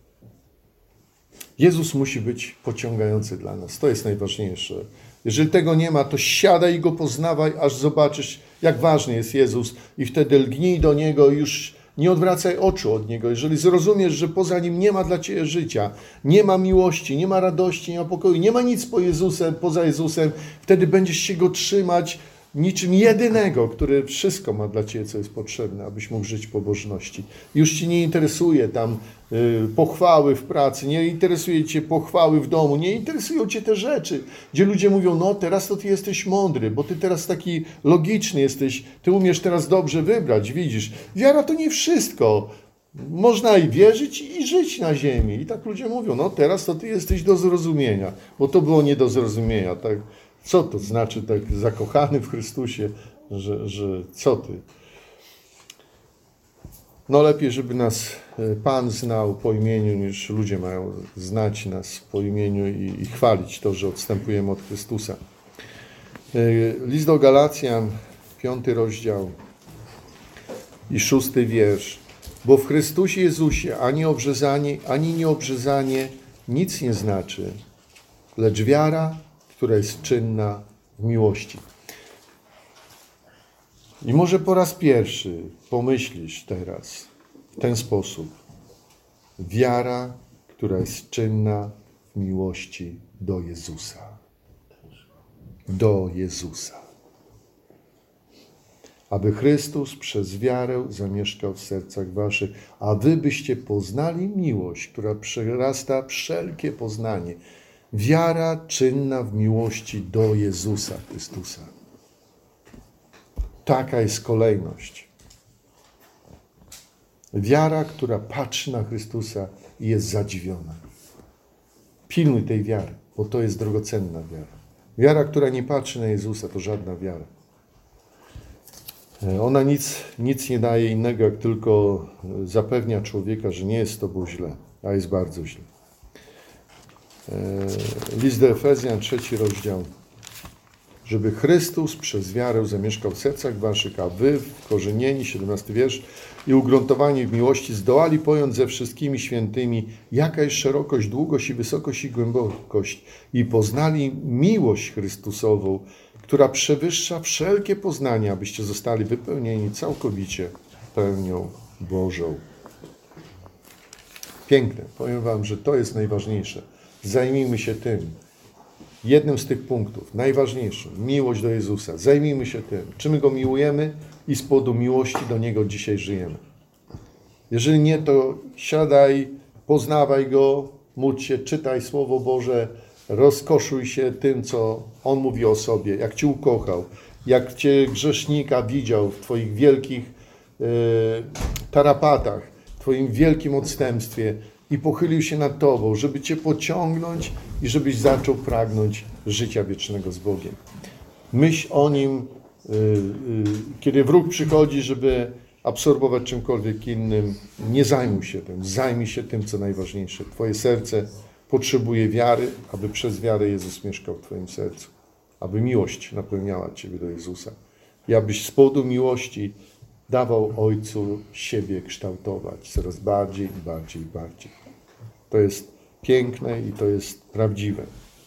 Speaker 1: Jezus musi być pociągający dla nas. To jest najważniejsze. Jeżeli tego nie ma, to siadaj i Go poznawaj, aż zobaczysz, jak ważny jest Jezus i wtedy lgnij do Niego i już nie odwracaj oczu od Niego. Jeżeli zrozumiesz, że poza Nim nie ma dla Ciebie życia, nie ma miłości, nie ma radości, nie ma pokoju, nie ma nic po Jezusem, poza Jezusem, wtedy będziesz się Go trzymać niczym jedynego, który wszystko ma dla Ciebie, co jest potrzebne, abyś mógł żyć pobożności. Już Ci nie interesuje tam y, pochwały w pracy, nie interesuje Cię pochwały w domu, nie interesują Cię te rzeczy, gdzie ludzie mówią, no teraz to Ty jesteś mądry, bo Ty teraz taki logiczny jesteś, Ty umiesz teraz dobrze wybrać, widzisz. Wiara to nie wszystko. Można i wierzyć i żyć na ziemi. I tak ludzie mówią, no teraz to Ty jesteś do zrozumienia, bo to było nie do zrozumienia, tak. Co to znaczy tak zakochany w Chrystusie, że, że co ty? No lepiej, żeby nas Pan znał po imieniu, niż ludzie mają znać nas po imieniu i, i chwalić to, że odstępujemy od Chrystusa. List do Galacjan, piąty rozdział i szósty wiersz. Bo w Chrystusie Jezusie ani obrzezanie, ani nieobrzezanie nic nie znaczy, lecz wiara, która jest czynna w miłości. I może po raz pierwszy pomyślisz teraz w ten sposób. Wiara, która jest czynna w miłości do Jezusa. Do Jezusa. Aby Chrystus przez wiarę zamieszkał w sercach waszych, a wy byście poznali miłość, która przerasta wszelkie poznanie. Wiara czynna w miłości do Jezusa Chrystusa. Taka jest kolejność. Wiara, która patrzy na Chrystusa i jest zadziwiona. Pilnuj tej wiary, bo to jest drogocenna wiara. Wiara, która nie patrzy na Jezusa, to żadna wiara. Ona nic, nic nie daje innego, jak tylko zapewnia człowieka, że nie jest z tobą źle, a jest bardzo źle. List do Efezjan, trzeci rozdział. żeby Chrystus przez wiarę zamieszkał w sercach waszych, a wy, wkorzenieni, siedemnasty wiersz, i ugruntowani w miłości, zdołali pojąć ze wszystkimi świętymi, jaka jest szerokość, długość i wysokość i głębokość, i poznali miłość Chrystusową, która przewyższa wszelkie poznanie, abyście zostali wypełnieni całkowicie pełnią Bożą. Piękne. Powiem wam, że to jest najważniejsze. Zajmijmy się tym. Jednym z tych punktów, najważniejszym, miłość do Jezusa. Zajmijmy się tym, czy my Go miłujemy i z powodu miłości do Niego dzisiaj żyjemy. Jeżeli nie, to siadaj, poznawaj Go, módl się, czytaj Słowo Boże, rozkoszuj się tym, co On mówi o sobie, jak Cię ukochał, jak Cię grzesznika widział w Twoich wielkich e, tarapatach, w Twoim wielkim odstępstwie i pochylił się nad Tobą, żeby Cię pociągnąć i żebyś zaczął pragnąć życia wiecznego z Bogiem. Myśl o Nim, yy, yy, kiedy wróg przychodzi, żeby absorbować czymkolwiek innym, nie zajmuj się tym, zajmij się tym, co najważniejsze. Twoje serce potrzebuje wiary, aby przez wiarę Jezus mieszkał w Twoim sercu, aby miłość napełniała Ciebie do Jezusa i abyś z powodu miłości dawał Ojcu siebie kształtować coraz bardziej i bardziej i bardziej. To jest piękne i to jest prawdziwe.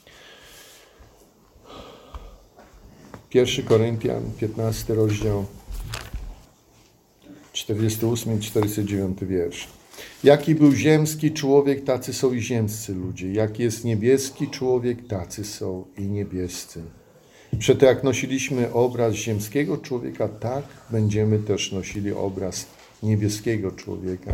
Speaker 1: Pierwszy Koryntian, piętnasty rozdział, czterdziesty ósmy i czterdziesty dziewiąty wiersz. Jaki był ziemski człowiek, tacy są i ziemscy ludzie. Jaki jest niebieski człowiek, tacy są i niebiescy. Przeto jak nosiliśmy obraz ziemskiego człowieka, tak będziemy też nosili obraz niebieskiego człowieka.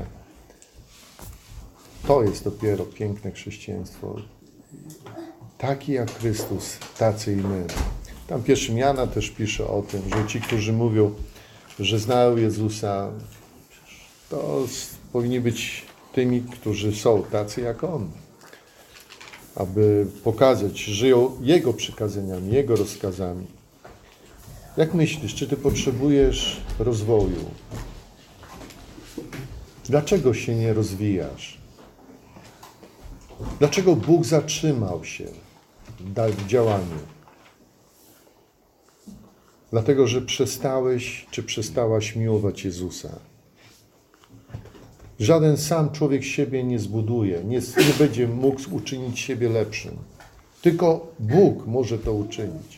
Speaker 1: To jest dopiero piękne chrześcijaństwo. Taki jak Chrystus, tacy i my. Tam pierwszy Jana też pisze o tym, że ci, którzy mówią, że znają Jezusa, to powinni być tymi, którzy są tacy jak On. Aby pokazać, żyją Jego przykazaniami, Jego rozkazami. Jak myślisz, czy ty potrzebujesz rozwoju? Dlaczego się nie rozwijasz? Dlaczego Bóg zatrzymał się w działaniu? Dlatego, że przestałeś, czy przestałaś miłować Jezusa. Żaden sam człowiek siebie nie zbuduje, nie, nie będzie mógł uczynić siebie lepszym. Tylko Bóg może to uczynić.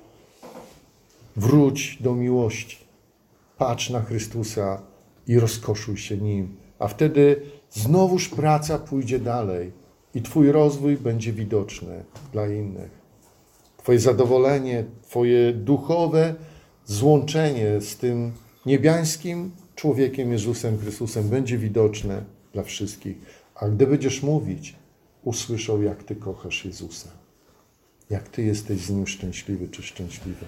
Speaker 1: Wróć do miłości. Patrz na Chrystusa i rozkoszuj się Nim. A wtedy znowuż praca pójdzie dalej i Twój rozwój będzie widoczny dla innych. Twoje zadowolenie, Twoje duchowe złączenie z tym niebiańskim człowiekiem Jezusem Chrystusem będzie widoczne dla wszystkich. A gdy będziesz mówić, usłyszą, jak Ty kochasz Jezusa. Jak Ty jesteś z Nim szczęśliwy czy szczęśliwy.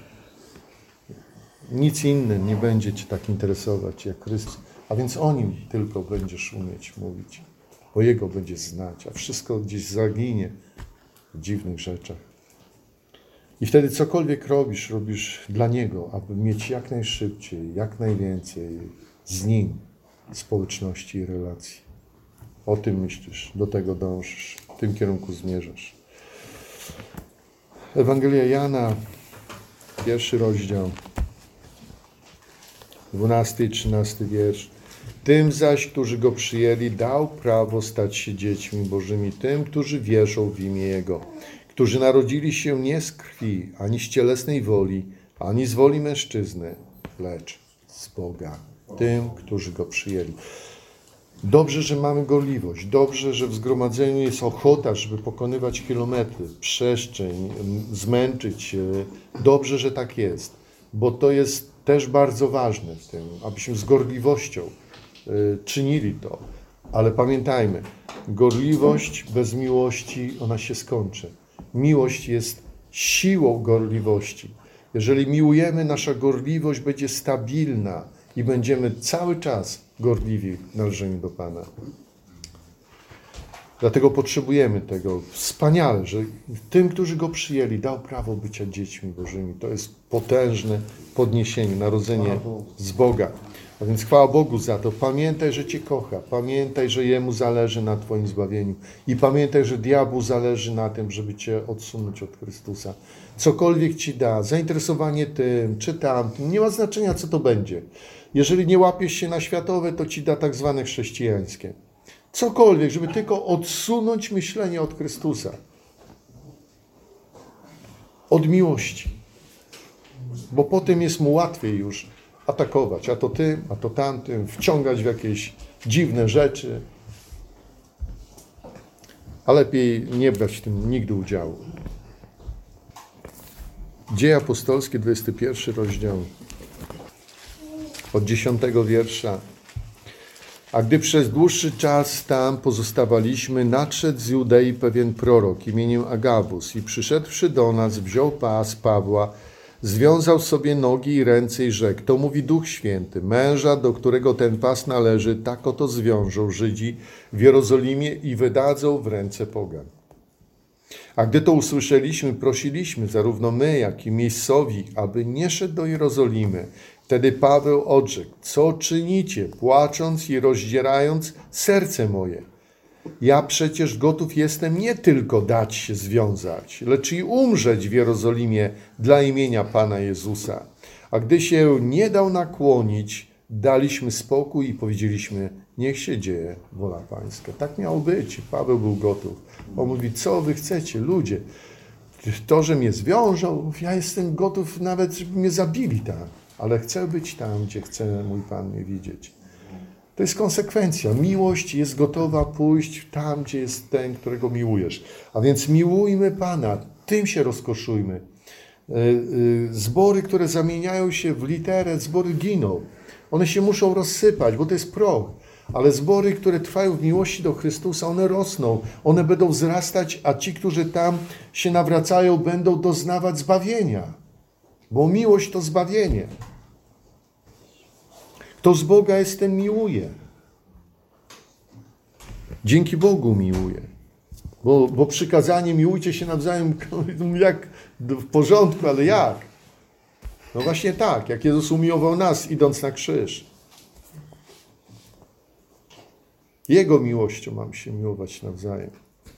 Speaker 1: Nic inne nie będzie Cię tak interesować jak Chrystus. A więc o Nim tylko będziesz umieć mówić. Bo Jego będziesz znać, a wszystko gdzieś zaginie w dziwnych rzeczach. I wtedy cokolwiek robisz, robisz dla Niego, aby mieć jak najszybciej, jak najwięcej z Nim społeczności i relacji. O tym myślisz, do tego dążysz, w tym kierunku zmierzasz. Ewangelia Jana, pierwszy rozdział, dwunasty i trzynasty wiersz. Tym zaś, którzy Go przyjęli, dał prawo stać się dziećmi Bożymi, tym, którzy wierzą w imię Jego, którzy narodzili się nie z krwi, ani z cielesnej woli, ani z woli mężczyzny, lecz z Boga, tym, którzy Go przyjęli. Dobrze, że mamy gorliwość, dobrze, że w zgromadzeniu jest ochota, żeby pokonywać kilometry, przestrzeń, zmęczyć się. Dobrze, że tak jest, bo to jest też bardzo ważne w tym, abyśmy z gorliwością y, czynili to. Ale pamiętajmy, gorliwość bez miłości, ona się skończy. Miłość jest siłą gorliwości. Jeżeli miłujemy, nasza gorliwość będzie stabilna i będziemy cały czas gorliwi w należeniu do Pana. Dlatego potrzebujemy tego. Wspaniale, że tym, którzy Go przyjęli, dał prawo bycia dziećmi Bożymi. To jest potężne podniesienie, narodzenie z Boga. A więc chwała Bogu za to. Pamiętaj, że Cię kocha. Pamiętaj, że Jemu zależy na Twoim zbawieniu. I pamiętaj, że diabłu zależy na tym, żeby Cię odsunąć od Chrystusa. Cokolwiek Ci da, zainteresowanie tym czy tamtym, nie ma znaczenia, co to będzie. Jeżeli nie łapiesz się na światowe, to Ci da tak zwane chrześcijańskie. Cokolwiek, żeby tylko odsunąć myślenie od Chrystusa. Od miłości. Bo potem jest mu łatwiej już atakować, a to tym, a to tamtym, wciągać w jakieś dziwne rzeczy. A lepiej nie brać w tym nigdy udziału. Dzieje apostolskie, dwudziesty pierwszy rozdział, od dziesiątego wiersza. A gdy przez dłuższy czas tam pozostawaliśmy, nadszedł z Judei pewien prorok imieniem Agabus i przyszedłszy do nas, wziął pas Pawła, związał sobie nogi i ręce i rzekł: to mówi Duch Święty, męża, do którego ten pas należy, tak oto zwiążą Żydzi w Jerozolimie i wydadzą w ręce pogan. A gdy to usłyszeliśmy, prosiliśmy, zarówno my, jak i miejscowi, aby nie szedł do Jerozolimy. Wtedy Paweł odrzekł: co czynicie, płacząc i rozdzierając serce moje? Ja przecież gotów jestem nie tylko dać się związać, lecz i umrzeć w Jerozolimie dla imienia Pana Jezusa. A gdy się nie dał nakłonić, daliśmy spokój i powiedzieliśmy: niech się dzieje wola Pańska. Tak miało być. Paweł był gotów. On mówi: co wy chcecie, ludzie? To, że mnie zwiążą, ja jestem gotów nawet, żeby mnie zabili tam. Ale chcę być tam, gdzie chce mój Pan mnie widzieć. To jest konsekwencja. Miłość jest gotowa pójść tam, gdzie jest ten, którego miłujesz. A więc miłujmy Pana, tym się rozkoszujmy. Zbory, które zamieniają się w literę, zbory giną. One się muszą rozsypać, bo to jest proch. Ale zbory, które trwają w miłości do Chrystusa, one rosną, one będą wzrastać, a ci, którzy tam się nawracają, będą doznawać zbawienia. Bo miłość to zbawienie. Kto z Boga jest, ten miłuje. Dzięki Bogu miłuje. Bo, bo przykazanie miłujcie się nawzajem, jak w porządku, ale jak? No właśnie tak, jak Jezus umiłował nas, idąc na krzyż. Jego miłością mam się miłować nawzajem.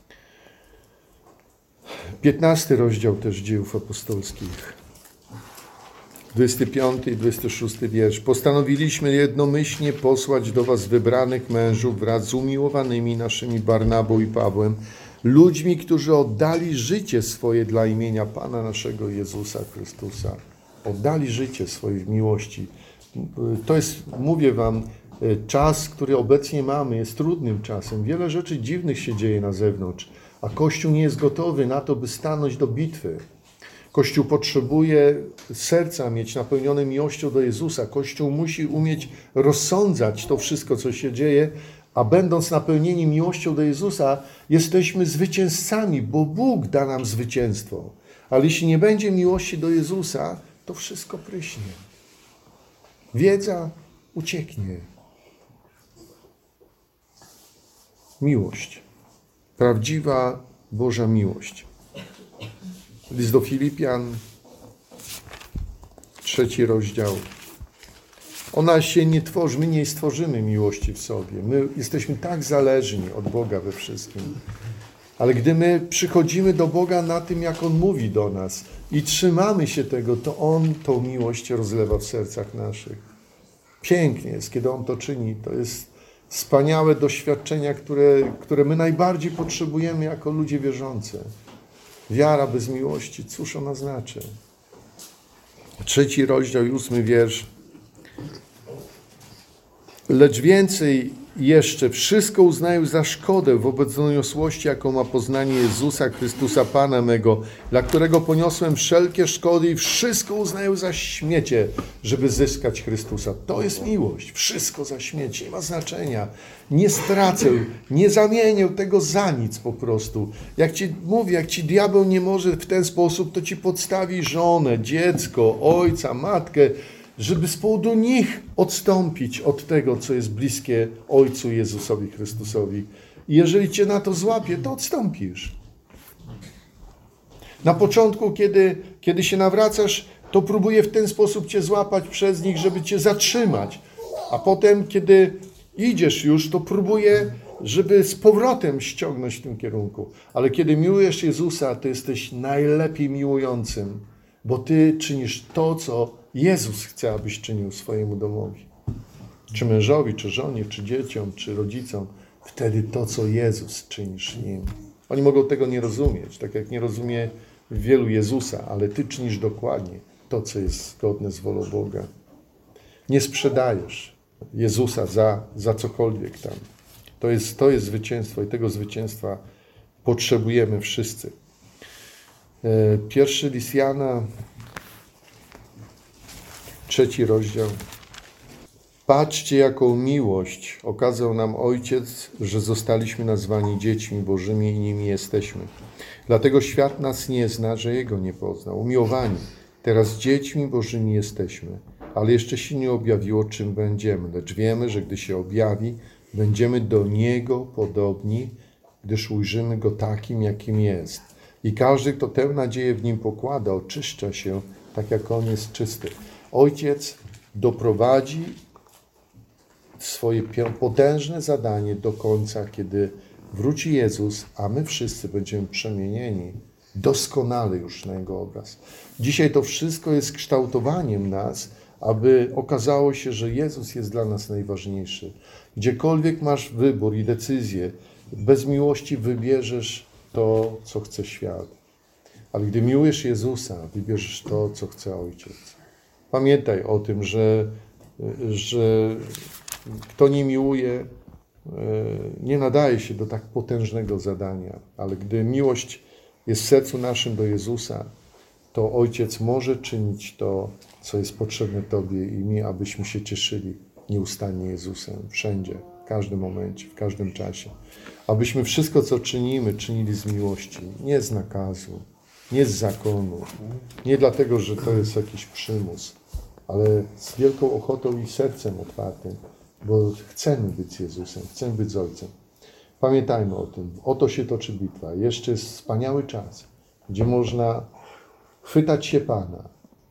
Speaker 1: piętnasty rozdział też Dziejów Apostolskich. dwudziesty piąty i dwudziesty szósty wiersz. Postanowiliśmy jednomyślnie posłać do was wybranych mężów wraz z umiłowanymi naszymi Barnabą i Pawłem, ludźmi, którzy oddali życie swoje dla imienia Pana naszego Jezusa Chrystusa. Oddali życie swoje w miłości. To jest, mówię wam, czas, który obecnie mamy, jest trudnym czasem. Wiele rzeczy dziwnych się dzieje na zewnątrz, a Kościół nie jest gotowy na to, by stanąć do bitwy. Kościół potrzebuje serca mieć napełnione miłością do Jezusa. Kościół musi umieć rozsądzać to wszystko, co się dzieje, a będąc napełnieni miłością do Jezusa, jesteśmy zwycięzcami, bo Bóg da nam zwycięstwo. Ale jeśli nie będzie miłości do Jezusa, to wszystko pryśnie. Wiedza ucieknie. Miłość. Prawdziwa Boża miłość. List do Filipian, trzeci rozdział. Ona się nie tworzy, my nie stworzymy miłości w sobie. My jesteśmy tak zależni od Boga we wszystkim. Ale gdy my przychodzimy do Boga na tym, jak On mówi do nas i trzymamy się tego, to On tą miłość rozlewa w sercach naszych. Pięknie jest, kiedy On to czyni. To jest wspaniałe doświadczenia, które, które my najbardziej potrzebujemy jako ludzie wierzący. Wiara bez miłości, cóż ona znaczy? Trzeci rozdział i ósmy wiersz. Lecz więcej jeszcze, wszystko uznaję za szkodę wobec doniosłości, jaką ma poznanie Jezusa Chrystusa, Pana mego, dla którego poniosłem wszelkie szkody i wszystko uznaję za śmiecie, żeby zyskać Chrystusa. To jest miłość. Wszystko za śmiecie. Nie ma znaczenia. Nie stracę, nie zamienię tego za nic po prostu. Jak ci mówię, jak ci diabeł nie może w ten sposób, to ci podstawi żonę, dziecko, ojca, matkę, żeby z powodu nich odstąpić od tego, co jest bliskie Ojcu Jezusowi Chrystusowi. I jeżeli cię na to złapie, to odstąpisz. Na początku, kiedy, kiedy się nawracasz, to próbuje w ten sposób cię złapać przez nich, żeby cię zatrzymać. A potem, kiedy idziesz już, to próbuje, żeby z powrotem ściągnąć w tym kierunku. Ale kiedy miłujesz Jezusa, to jesteś najlepiej miłującym, bo ty czynisz to, co Jezus chce, abyś czynił swojemu domowi. Czy mężowi, czy żonie, czy dzieciom, czy rodzicom. Wtedy to, co Jezus czynisz nim. Oni mogą tego nie rozumieć, tak jak nie rozumie wielu Jezusa, ale ty czynisz dokładnie to, co jest zgodne z wolą Boga. Nie sprzedajesz Jezusa za, za cokolwiek tam. To jest, to jest zwycięstwo i tego zwycięstwa potrzebujemy wszyscy. Pierwszy list Jana, trzeci rozdział. Patrzcie, jaką miłość okazał nam Ojciec, że zostaliśmy nazwani dziećmi Bożymi i nimi jesteśmy. Dlatego świat nas nie zna, że Jego nie poznał. Umiłowani, teraz dziećmi Bożymi jesteśmy, ale jeszcze się nie objawiło, czym będziemy. Lecz wiemy, że gdy się objawi, będziemy do Niego podobni, gdyż ujrzymy Go takim, jakim jest. I każdy, kto tę nadzieję w Nim pokłada, oczyszcza się, tak jak On jest czysty. Ojciec doprowadzi swoje potężne zadanie do końca, kiedy wróci Jezus, a my wszyscy będziemy przemienieni doskonale już na Jego obraz. Dzisiaj to wszystko jest kształtowaniem nas, aby okazało się, że Jezus jest dla nas najważniejszy. Gdziekolwiek masz wybór i decyzję, bez miłości wybierzesz to, co chce świat. Ale gdy miłujesz Jezusa, wybierzesz to, co chce Ojciec. Pamiętaj o tym, że, że kto nie miłuje, nie nadaje się do tak potężnego zadania. Ale gdy miłość jest w sercu naszym do Jezusa, to Ojciec może czynić to, co jest potrzebne Tobie i mi, abyśmy się cieszyli nieustannie Jezusem. Wszędzie, w każdym momencie, w każdym czasie. Abyśmy wszystko, co czynimy, czynili z miłości. Nie z nakazu, nie z zakonu. Nie dlatego, że to jest jakiś przymus, ale z wielką ochotą i sercem otwartym, bo chcemy być z Jezusem, chcemy być z Ojcem. Pamiętajmy o tym. Oto się toczy bitwa. Jeszcze jest wspaniały czas, gdzie można chwytać się Pana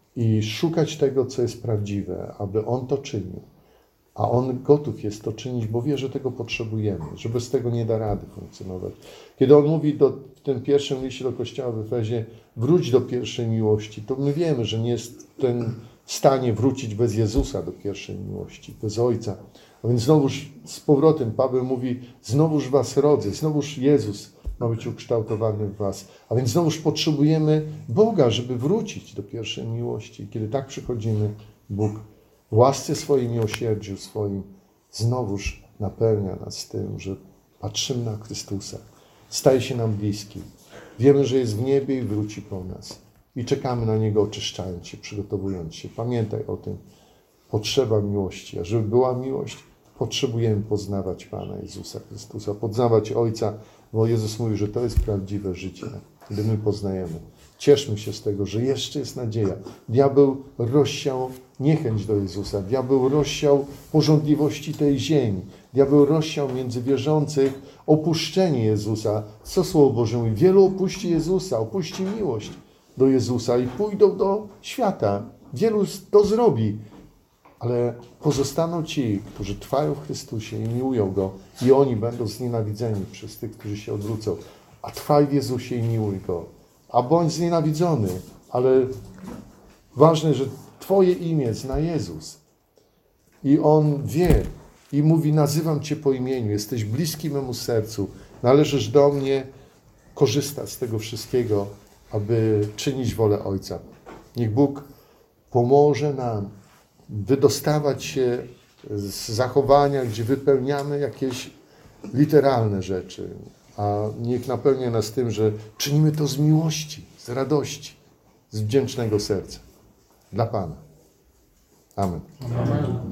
Speaker 1: i szukać tego, co jest prawdziwe, aby On to czynił. A On gotów jest to czynić, bo wie, że tego potrzebujemy, że bez tego nie da rady funkcjonować. Kiedy On mówi do, w tym pierwszym liście do Kościoła w Efezie, wróć do pierwszej miłości, to my wiemy, że nie jest ten w stanie wrócić bez Jezusa do pierwszej miłości, bez Ojca. A więc znowuż z powrotem Paweł mówi, znowuż was rodzę, znowuż Jezus ma być ukształtowany w was. A więc znowuż potrzebujemy Boga, żeby wrócić do pierwszej miłości. Kiedy tak przychodzimy, Bóg w łasce swojej, miłosierdziu swoim znowuż napełnia nas tym, że patrzymy na Chrystusa. Staje się nam bliski. Wiemy, że jest w niebie i wróci po nas. I czekamy na Niego, oczyszczając się, przygotowując się. Pamiętaj o tym. Potrzeba miłości. A żeby była miłość, potrzebujemy poznawać Pana Jezusa Chrystusa, poznawać Ojca, bo Jezus mówi, że to jest prawdziwe życie, gdy my poznajemy. Cieszmy się z tego, że jeszcze jest nadzieja. Diabeł rozsiał niechęć do Jezusa. Diabeł rozsiał pożądliwości tej ziemi. Diabeł rozsiał między wierzących opuszczenie Jezusa. Co Słowo Boże mówi? Wielu opuści Jezusa, opuści miłość do Jezusa i pójdą do świata. Wielu to zrobi. Ale pozostaną ci, którzy trwają w Chrystusie i miłują Go i oni będą znienawidzeni przez tych, którzy się odwrócą. A trwaj w Jezusie i miłuj Go. A bądź znienawidzony, ale ważne, że Twoje imię zna Jezus. I On wie i mówi, nazywam Cię po imieniu, jesteś bliski memu sercu, należysz do mnie, korzystać z tego wszystkiego, aby czynić wolę Ojca. Niech Bóg pomoże nam wydostawać się z zachowania, gdzie wypełniamy jakieś literalne rzeczy, a niech napełnia nas tym, że czynimy to z miłości, z radości, z wdzięcznego serca. Dla Pana. Amen.
Speaker 2: Amen.